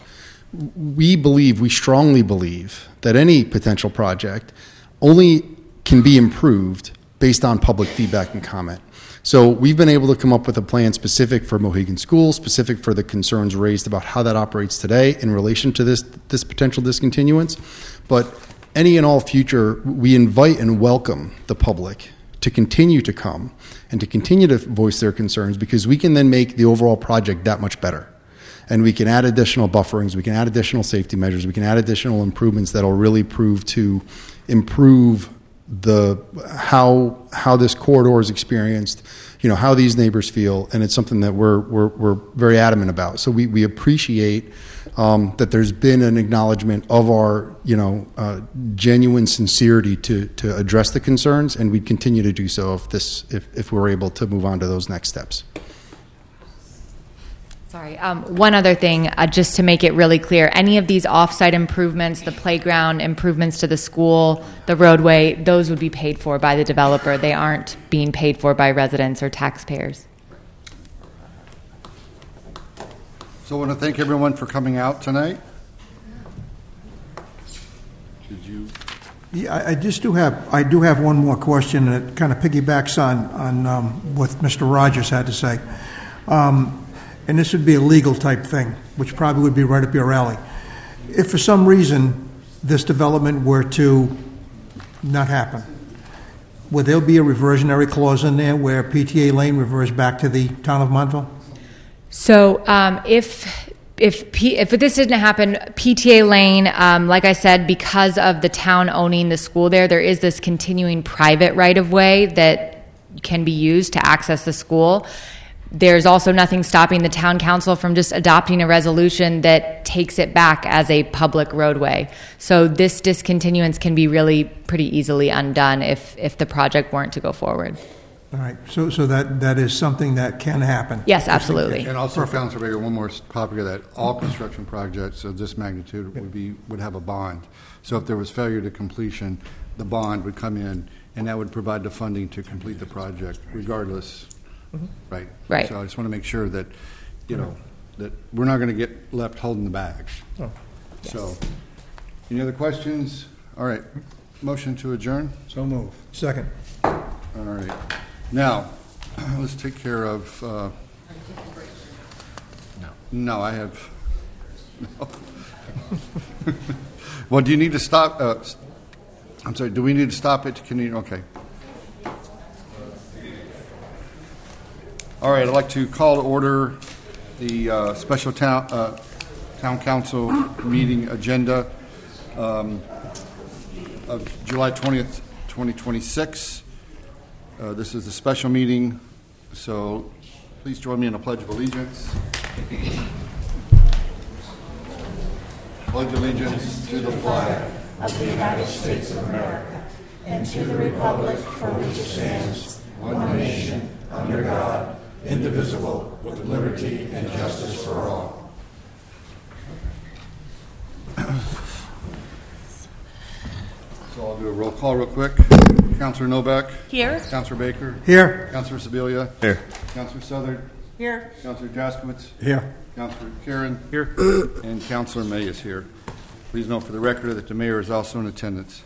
We believe, we strongly believe, that any potential project only can be improved based on public feedback and comment. So we've been able to come up with a plan specific for Mohegan Schools, specific for the concerns raised about how that operates today in relation to this this potential discontinuance. But any and all future, we invite and welcome the public to continue to come and to continue to voice their concerns, because we can then make the overall project that much better. And we can add additional bufferings, we can add additional safety measures, we can add additional improvements that will really prove to improve the how how this corridor is experienced, you know, how these neighbors feel, and it's something that we're we're, we're very adamant about. So we, we appreciate um, that there's been an acknowledgement of our, you know, uh, genuine sincerity to to address the concerns, and we'd continue to do so if this if, if we're able to move on to those next steps. Sorry, um, one other thing, uh, just to make it really clear, any of these off-site improvements, the playground improvements to the school, the roadway, those would be paid for by the developer. They aren't being paid for by residents or taxpayers. So I want to thank everyone for coming out tonight. Did you? Yeah, I, I just do have, I do have one more question that kind of piggybacks on, on um, what Mister Rogers had to say. Um, and this would be a legal type thing, which probably would be right up your alley. If for some reason this development were to not happen, would there be a reversionary clause in there where P T A Lane reverts back to the town of Montville? So um, if if P, if this didn't happen, P T A Lane, um, like I said, because of the town owning the school there, there is this continuing private right-of-way that can be used to access the school. There's also nothing stopping the town council from just adopting a resolution that takes it back as a public roadway. So this discontinuance can be really pretty easily undone if, if the project weren't to go forward. All right, so so that, that is something that can happen. Yes, absolutely. And also, Councilor Baker, one more topic of that: all construction projects of this magnitude would be would have a bond. So if there was failure to completion, the bond would come in, and that would provide the funding to complete the project, regardless. Mm-hmm. Right. Right. So I just want to make sure that, you know, that we're not going to get left holding the bag. Oh. Yes. So, any other questions? All right. Motion to adjourn. So move. Second. All right. Now, let's take care of. Uh, no. No, I have. No. Well, do you need to stop? Uh, I'm sorry. Do we need to stop it? Can you? Okay. All right. I'd like to call to order the uh, special town uh, town council meeting agenda um, of July twentieth, twenty twenty-six. Uh, this is a special meeting, so please join me in a pledge of allegiance. Pledge allegiance to the flag of the United States of America and to the republic for which it stands, one nation, under God, indivisible, with liberty and justice for all. So I'll do a roll call real quick. Councilor Novak. Here. Councilor Baker. Here. Councilor Sibilia. Here. Councilor Southern. Here. Councilor Jaskowitz. Here. Councilor Karen. Here. And Councilor May is here. Please note for the record that the mayor is also in attendance.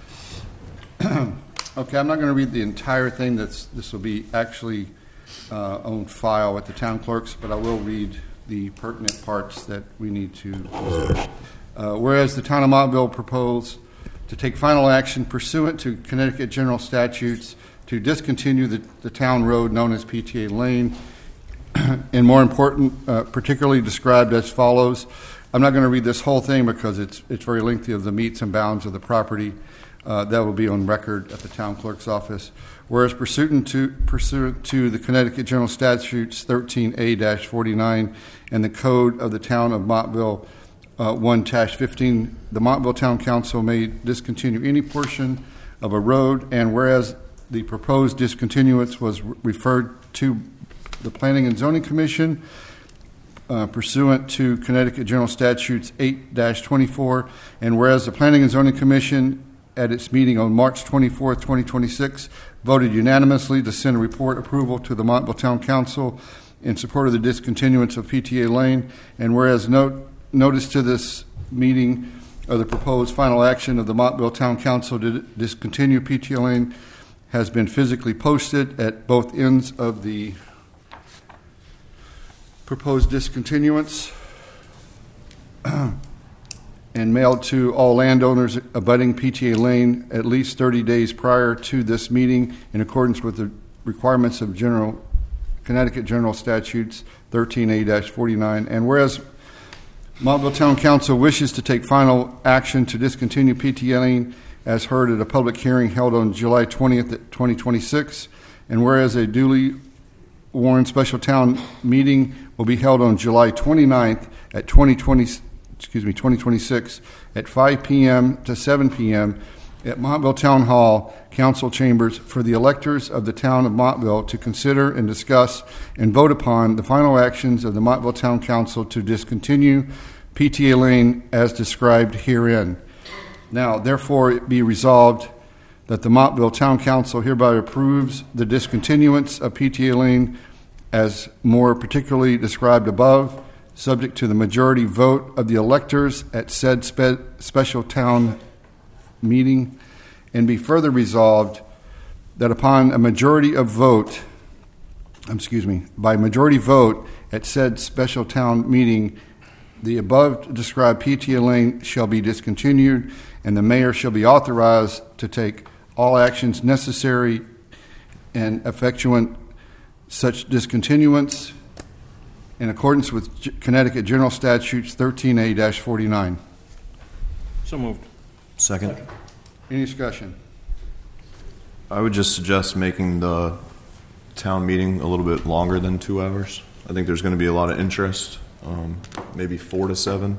Okay, I'm not going to read the entire thing. That's this will be actually uh, on file at the town clerk's, but I will read the pertinent parts that we need to. Uh, whereas the town of Montville proposed to take final action pursuant to Connecticut general statutes to discontinue the, the town road known as P T A Lane, and more important, uh, particularly described as follows. I'm not going to read this whole thing because it's it's very lengthy of the metes and bounds of the property. Uh, that will be on record at the town clerk's office. Whereas pursuant to, pursuant to the Connecticut general statutes thirteen A forty-nine and the code of the town of Montville uh, one fifteen, the Montville Town Council may discontinue any portion of a road, and whereas the proposed discontinuance was re- referred to the Planning and Zoning Commission uh, pursuant to Connecticut General Statutes eight twenty-four, and whereas the Planning and Zoning Commission at its meeting on March twenty-fourth, twenty twenty-six, voted unanimously to send a report approval to the Montville Town Council in support of the discontinuance of P T A Lane, and whereas note, notice to this meeting of the proposed final action of the Montville Town Council to discontinue P T A Lane has been physically posted at both ends of the proposed discontinuance and mailed to all landowners abutting P T A Lane at least thirty days prior to this meeting in accordance with the requirements of general Connecticut General Statutes thirteen A forty-nine. And whereas Montville Town Council wishes to take final action to discontinue P T A Lane as heard at a public hearing held on July twentieth, twenty twenty-six, and whereas a duly warned special town meeting will be held on July twenty-ninth at twenty twenty, excuse me, twenty twenty-six at five p.m. to seven p.m. at Montville Town Hall Council Chambers for the electors of the town of Montville to consider and discuss and vote upon the final actions of the Montville Town Council to discontinue P T A Lane as described herein. Now, therefore, it be resolved that the Montville Town Council hereby approves the discontinuance of P T A Lane as more particularly described above, subject to the majority vote of the electors at said spe- special town meeting, and be further resolved that upon a majority of vote, excuse me, by majority vote at said special town meeting, the above described P T A Lane shall be discontinued, and the mayor shall be authorized to take all actions necessary and effectuate such discontinuance in accordance with G- Connecticut General Statutes thirteen A forty-nine. So moved. Second. Any discussion? I would just suggest making the town meeting a little bit longer than two hours. I think there's going to be a lot of interest, um, maybe four to seven.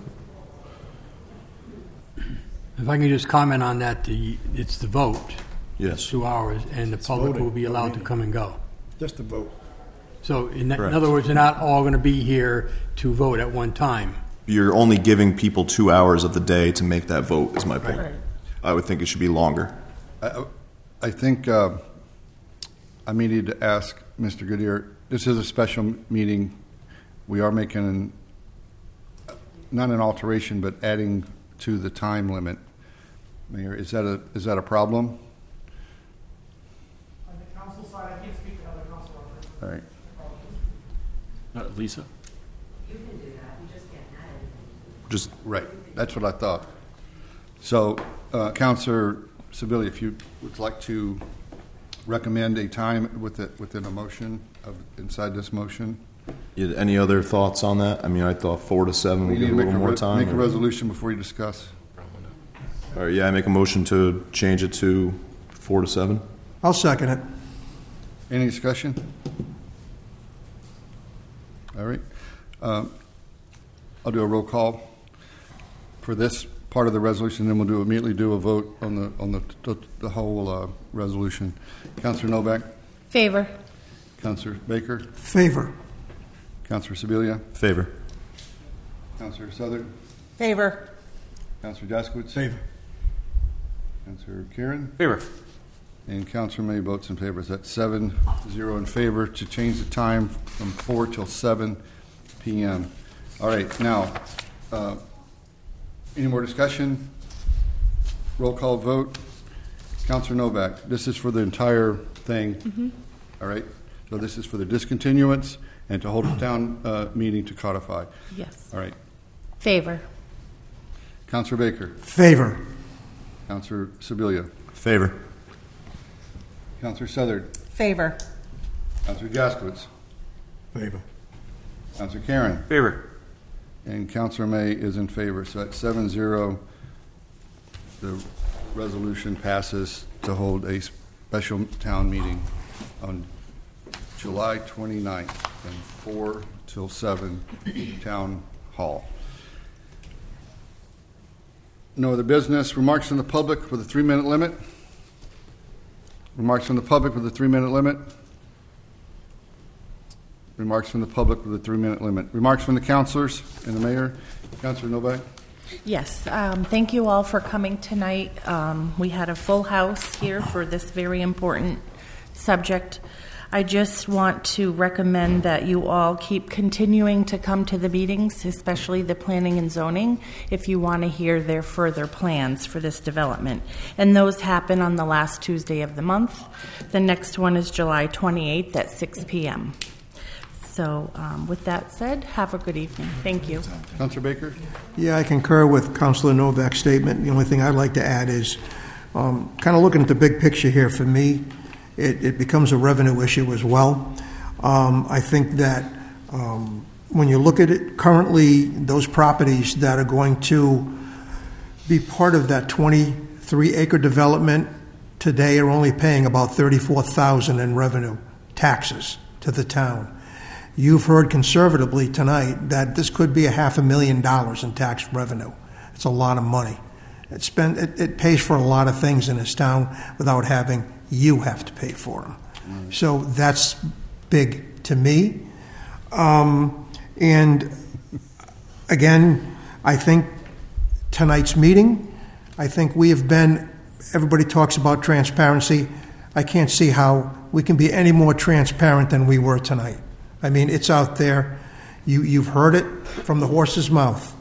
If I can just comment on that, the it's the vote. Yes. Two hours, and the public voting, will be allowed to come and go. Just a vote. So, in, in Correct. other words, they're not all going to be here to vote at one time. You're only giving people two hours of the day to make that vote, is my point. Right. I would think it should be longer. I, I think uh, I may need to ask Mister Goodyear, this is a special meeting. We are making an, not an alteration, but adding to the time limit. Mayor, is that a is that a problem? On the council council side, I can't speak to other council members. All right. Uh, Lisa? You can do that, you just can't add it. Just right. That's what I thought. So, uh, Councilor Sibilia, if you would like to recommend a time with it, within a motion of inside this motion. Yeah, any other thoughts on that? I mean, I thought four to seven would You give need a to make little a more re- time. Make a or- resolution before you discuss. All right, yeah, I make a motion to change it to four to seven. I'll second it. Any discussion? All right. Um, I'll do a roll call for this part of the resolution, then we'll do immediately do a vote on the on the the, the whole uh, resolution. Councilor Novak, Favor. Councilor Baker, Favor. Councilor Sibilia, Favor. Councilor Southern, Favor. Councilor Jaskowitz, Favor. Councilor Kieran, Favor. and Councilor May votes in favor. So that's seven zero in favor to change the time from four till seven p m. All right, now, uh, any more discussion? Roll call vote. Councilor Novak, this is for the entire thing. Mm-hmm. All right, so this is for the discontinuance and to hold a town uh, meeting to codify. Yes. All right. Favor. Councilor Baker, Favor. Councilor Sibilia, Favor. Councilor Southern, Favor. Councilor Jaskowitz, Favor. Councilor Karen, Favor. and Councilor May is in favor. So at seven zero, the resolution passes to hold a special town meeting on July twenty-ninth from four till seven, Town Hall. No other business. Remarks from the public with a three-minute limit. Remarks from the public with a three-minute limit. Remarks from the public with a three-minute limit. Remarks from the councilors and the mayor. Councilor Novak. Yes, um, thank you all for coming tonight. Um, we had a full house here for this very important subject. I just want to recommend that you all keep continuing to come to the meetings, especially the planning and zoning, if you want to hear their further plans for this development. And those happen on the last Tuesday of the month. The next one is July twenty-eighth at six p m So um, with that said, have a good evening. Thank you. Councilor Baker. Yeah, I concur with Councilor Novak's statement. The only thing I'd like to add is um, kind of looking at the big picture here for me, it, it becomes a revenue issue as well. Um, I think that um, when you look at it currently, those properties that are going to be part of that twenty-three acre development today are only paying about thirty-four thousand dollars in revenue taxes to the town. You've heard conservatively tonight that this could be a half a million dollars in tax revenue. It's a lot of money. It, spend, it, it pays for a lot of things in this town without having you have to pay for them. Mm. So that's big to me. Um, and again, I think tonight's meeting, I think we have been, everybody talks about transparency. I can't see how we can be any more transparent than we were tonight. I mean, it's out there. You, you've heard it from the horse's mouth.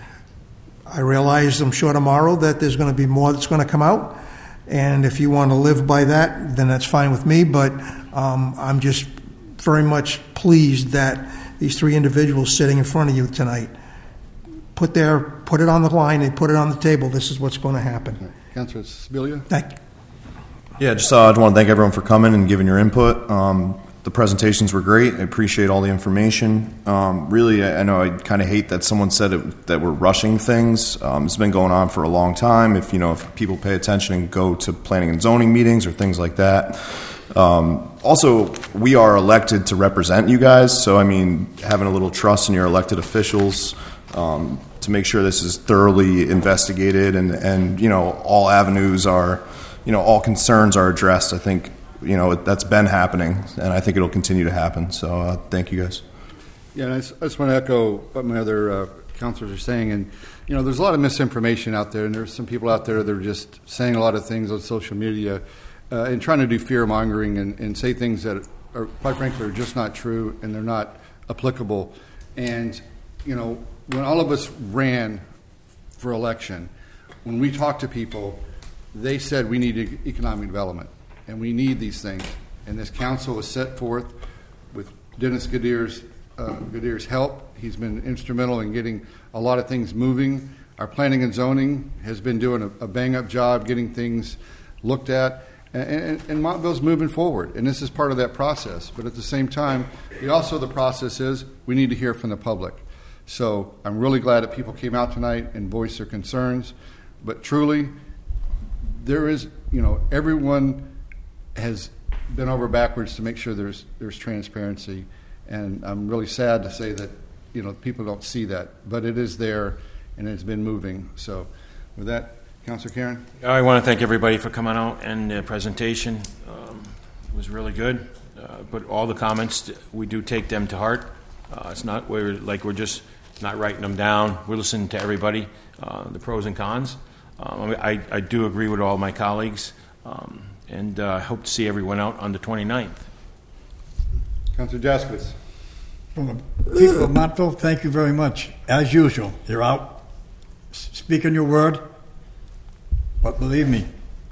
I realize, I'm sure tomorrow, that there's going to be more that's going to come out. And if you want to live by that, then that's fine with me. But um, I'm just very much pleased that these three individuals sitting in front of you tonight put their, put it on the line and put it on the table. This is what's going to happen. Councilor Sibilia. Thank you. Yeah, just uh, I just want to thank everyone for coming and giving your input. Um, The presentations were great. I appreciate all the information. Um, really, I, I know I kind of hate that someone said it, that we're rushing things. Um, it's been going on for a long time. If you know, if people pay attention and go to planning and zoning meetings or things like that. Um, also, we are elected to represent you guys. So, I mean, having a little trust in your elected officials um, to make sure this is thoroughly investigated and, and you know, all avenues are, you know, all concerns are addressed. I think. You know, that's been happening, and I think it'll continue to happen. So uh, thank you guys. Yeah, and I just, I just want to echo what my other uh, counselors are saying. And, you know, there's a lot of misinformation out there, and there's some people out there that are just saying a lot of things on social media uh, and trying to do fear-mongering and, and say things that are, quite frankly, are just not true, and they're not applicable. And, you know, when all of us ran for election, when we talked to people, they said we need economic development. And we need these things. and this council was set forth with Dennis Goodyear's, uh, Goodyear's help. He's been instrumental in getting a lot of things moving. Our planning and zoning has been doing a, a bang-up job getting things looked at, and, and, and Montville's moving forward, and this is part of that process. But at the same time, the, also the process is we need to hear from the public. So I'm really glad that people came out tonight and voiced their concerns. But truly, there is, you know, everyone has been over backwards to make sure there's there's transparency, and I'm really sad to say that, you know, people don't see that, but it is there, and it's been moving. So, with that, Councilor Karen. I want to thank everybody for coming out, and the presentation um, was really good. Uh, but all the comments, we do take them to heart. Uh, it's not we're like we're just not writing them down. We're listening to everybody, uh, the pros and cons. Um, I, I do agree with all my colleagues, um, and I uh, hope to see everyone out on the twenty-ninth. Councilor Jaskowitz. From the people of Montville, thank you very much. As usual, you're out speaking your word, but believe me,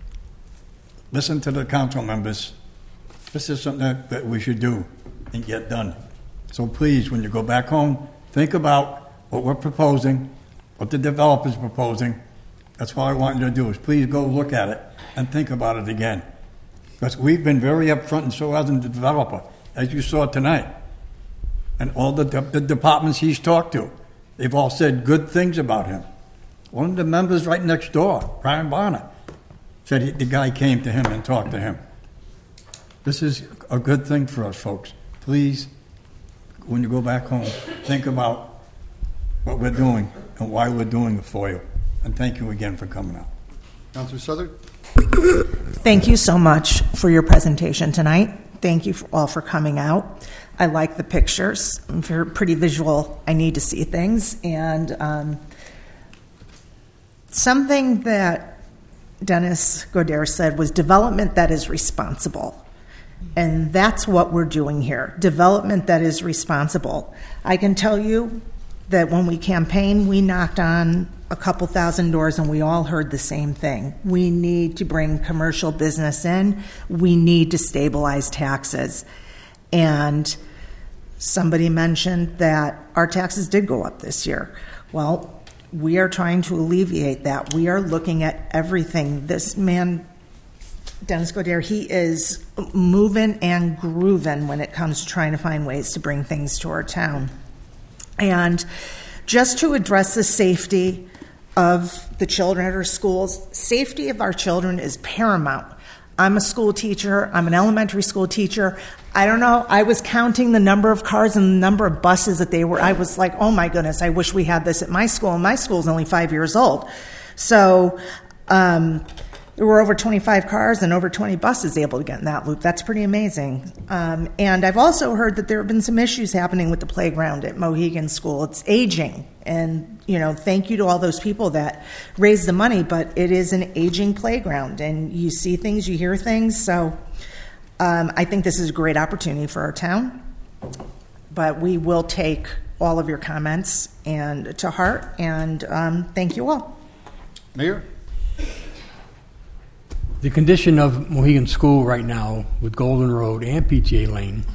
listen to the council members. This is something that, that we should do and get done. So please, when you go back home, think about what we're proposing, what the developer's proposing. That's all I want you to do, is please go look at it and think about it again. Because we've been very upfront, and so hasn't the developer, as you saw tonight. And all the, de- the departments he's talked to, they've all said good things about him. One of the members right next door, Brian Bonner, said he, the guy came to him and talked to him. This is a good thing for us, folks. Please, when you go back home, think about what we're doing and why we're doing it for you. And thank you again for coming out. Councilor Southern. Thank you so much for your presentation tonight. Thank you for all for coming out. I like the pictures. I'm very pretty visual. I need to see things. And um, something that Dennis Goodyear said was development that is responsible. And that's what we're doing here, development that is responsible. I can tell you that when we campaigned, we knocked on a couple thousand doors and we all heard the same thing. We need to bring commercial business in. We need to stabilize taxes. And somebody mentioned that our taxes did go up this year. Well, we are trying to alleviate that. We are looking at everything. This man, Dennis Goodyear, he is moving and grooving when it comes to trying to find ways to bring things to our town. And just to address the safety of the children at our schools, safety of our children is paramount. I'm a school teacher. I'm an elementary school teacher. I don't know. I was counting the number of cars and the number of buses that they were. I was like, oh my goodness, I wish we had this at my school. And my school's only five years old. So um, there were over twenty-five cars and over twenty buses able to get in that loop. That's pretty amazing. Um, and I've also heard that there have been some issues happening with the playground at Mohegan School. It's aging. And, you know, thank you to all those people that raised the money, but it is an aging playground. And you see things, you hear things. So um, I think this is a great opportunity for our town. But we will take all of your comments and to heart. And um, thank you all. Mayor? The condition of Mohegan School right now with Golden Road and P T A Lane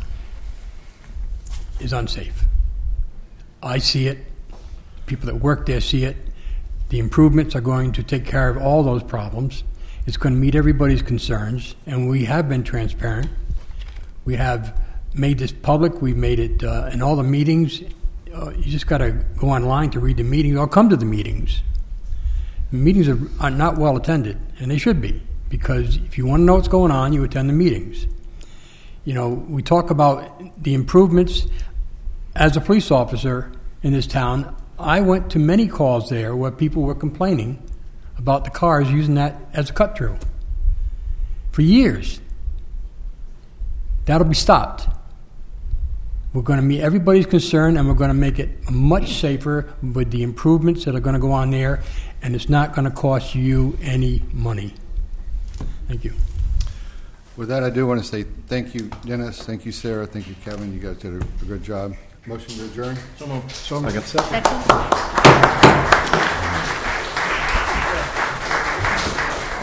is unsafe. I see it. People that work there see it. The improvements are going to take care of all those problems. It's going to meet everybody's concerns, and we have been transparent. We have made this public. We've made it uh, in all the meetings. Uh, you just got to go online to read the meetings or come to the meetings. The meetings are, are not well attended, and they should be, because if you want to know what's going on, you attend the meetings. You know, we talk about the improvements. As a police officer in this town, I went to many calls there where people were complaining about the cars using that as a cut-through for years. That'll be stopped. We're going to meet everybody's concern, and we're going to make it much safer with the improvements that are going to go on there, and it's not going to cost you any money. Thank you. With that, I do want to say thank you, Dennis. Thank you, Sarah. Thank you, Kevin. You guys did a, a good job. Motion to adjourn? So moved. So moved. Second. Second.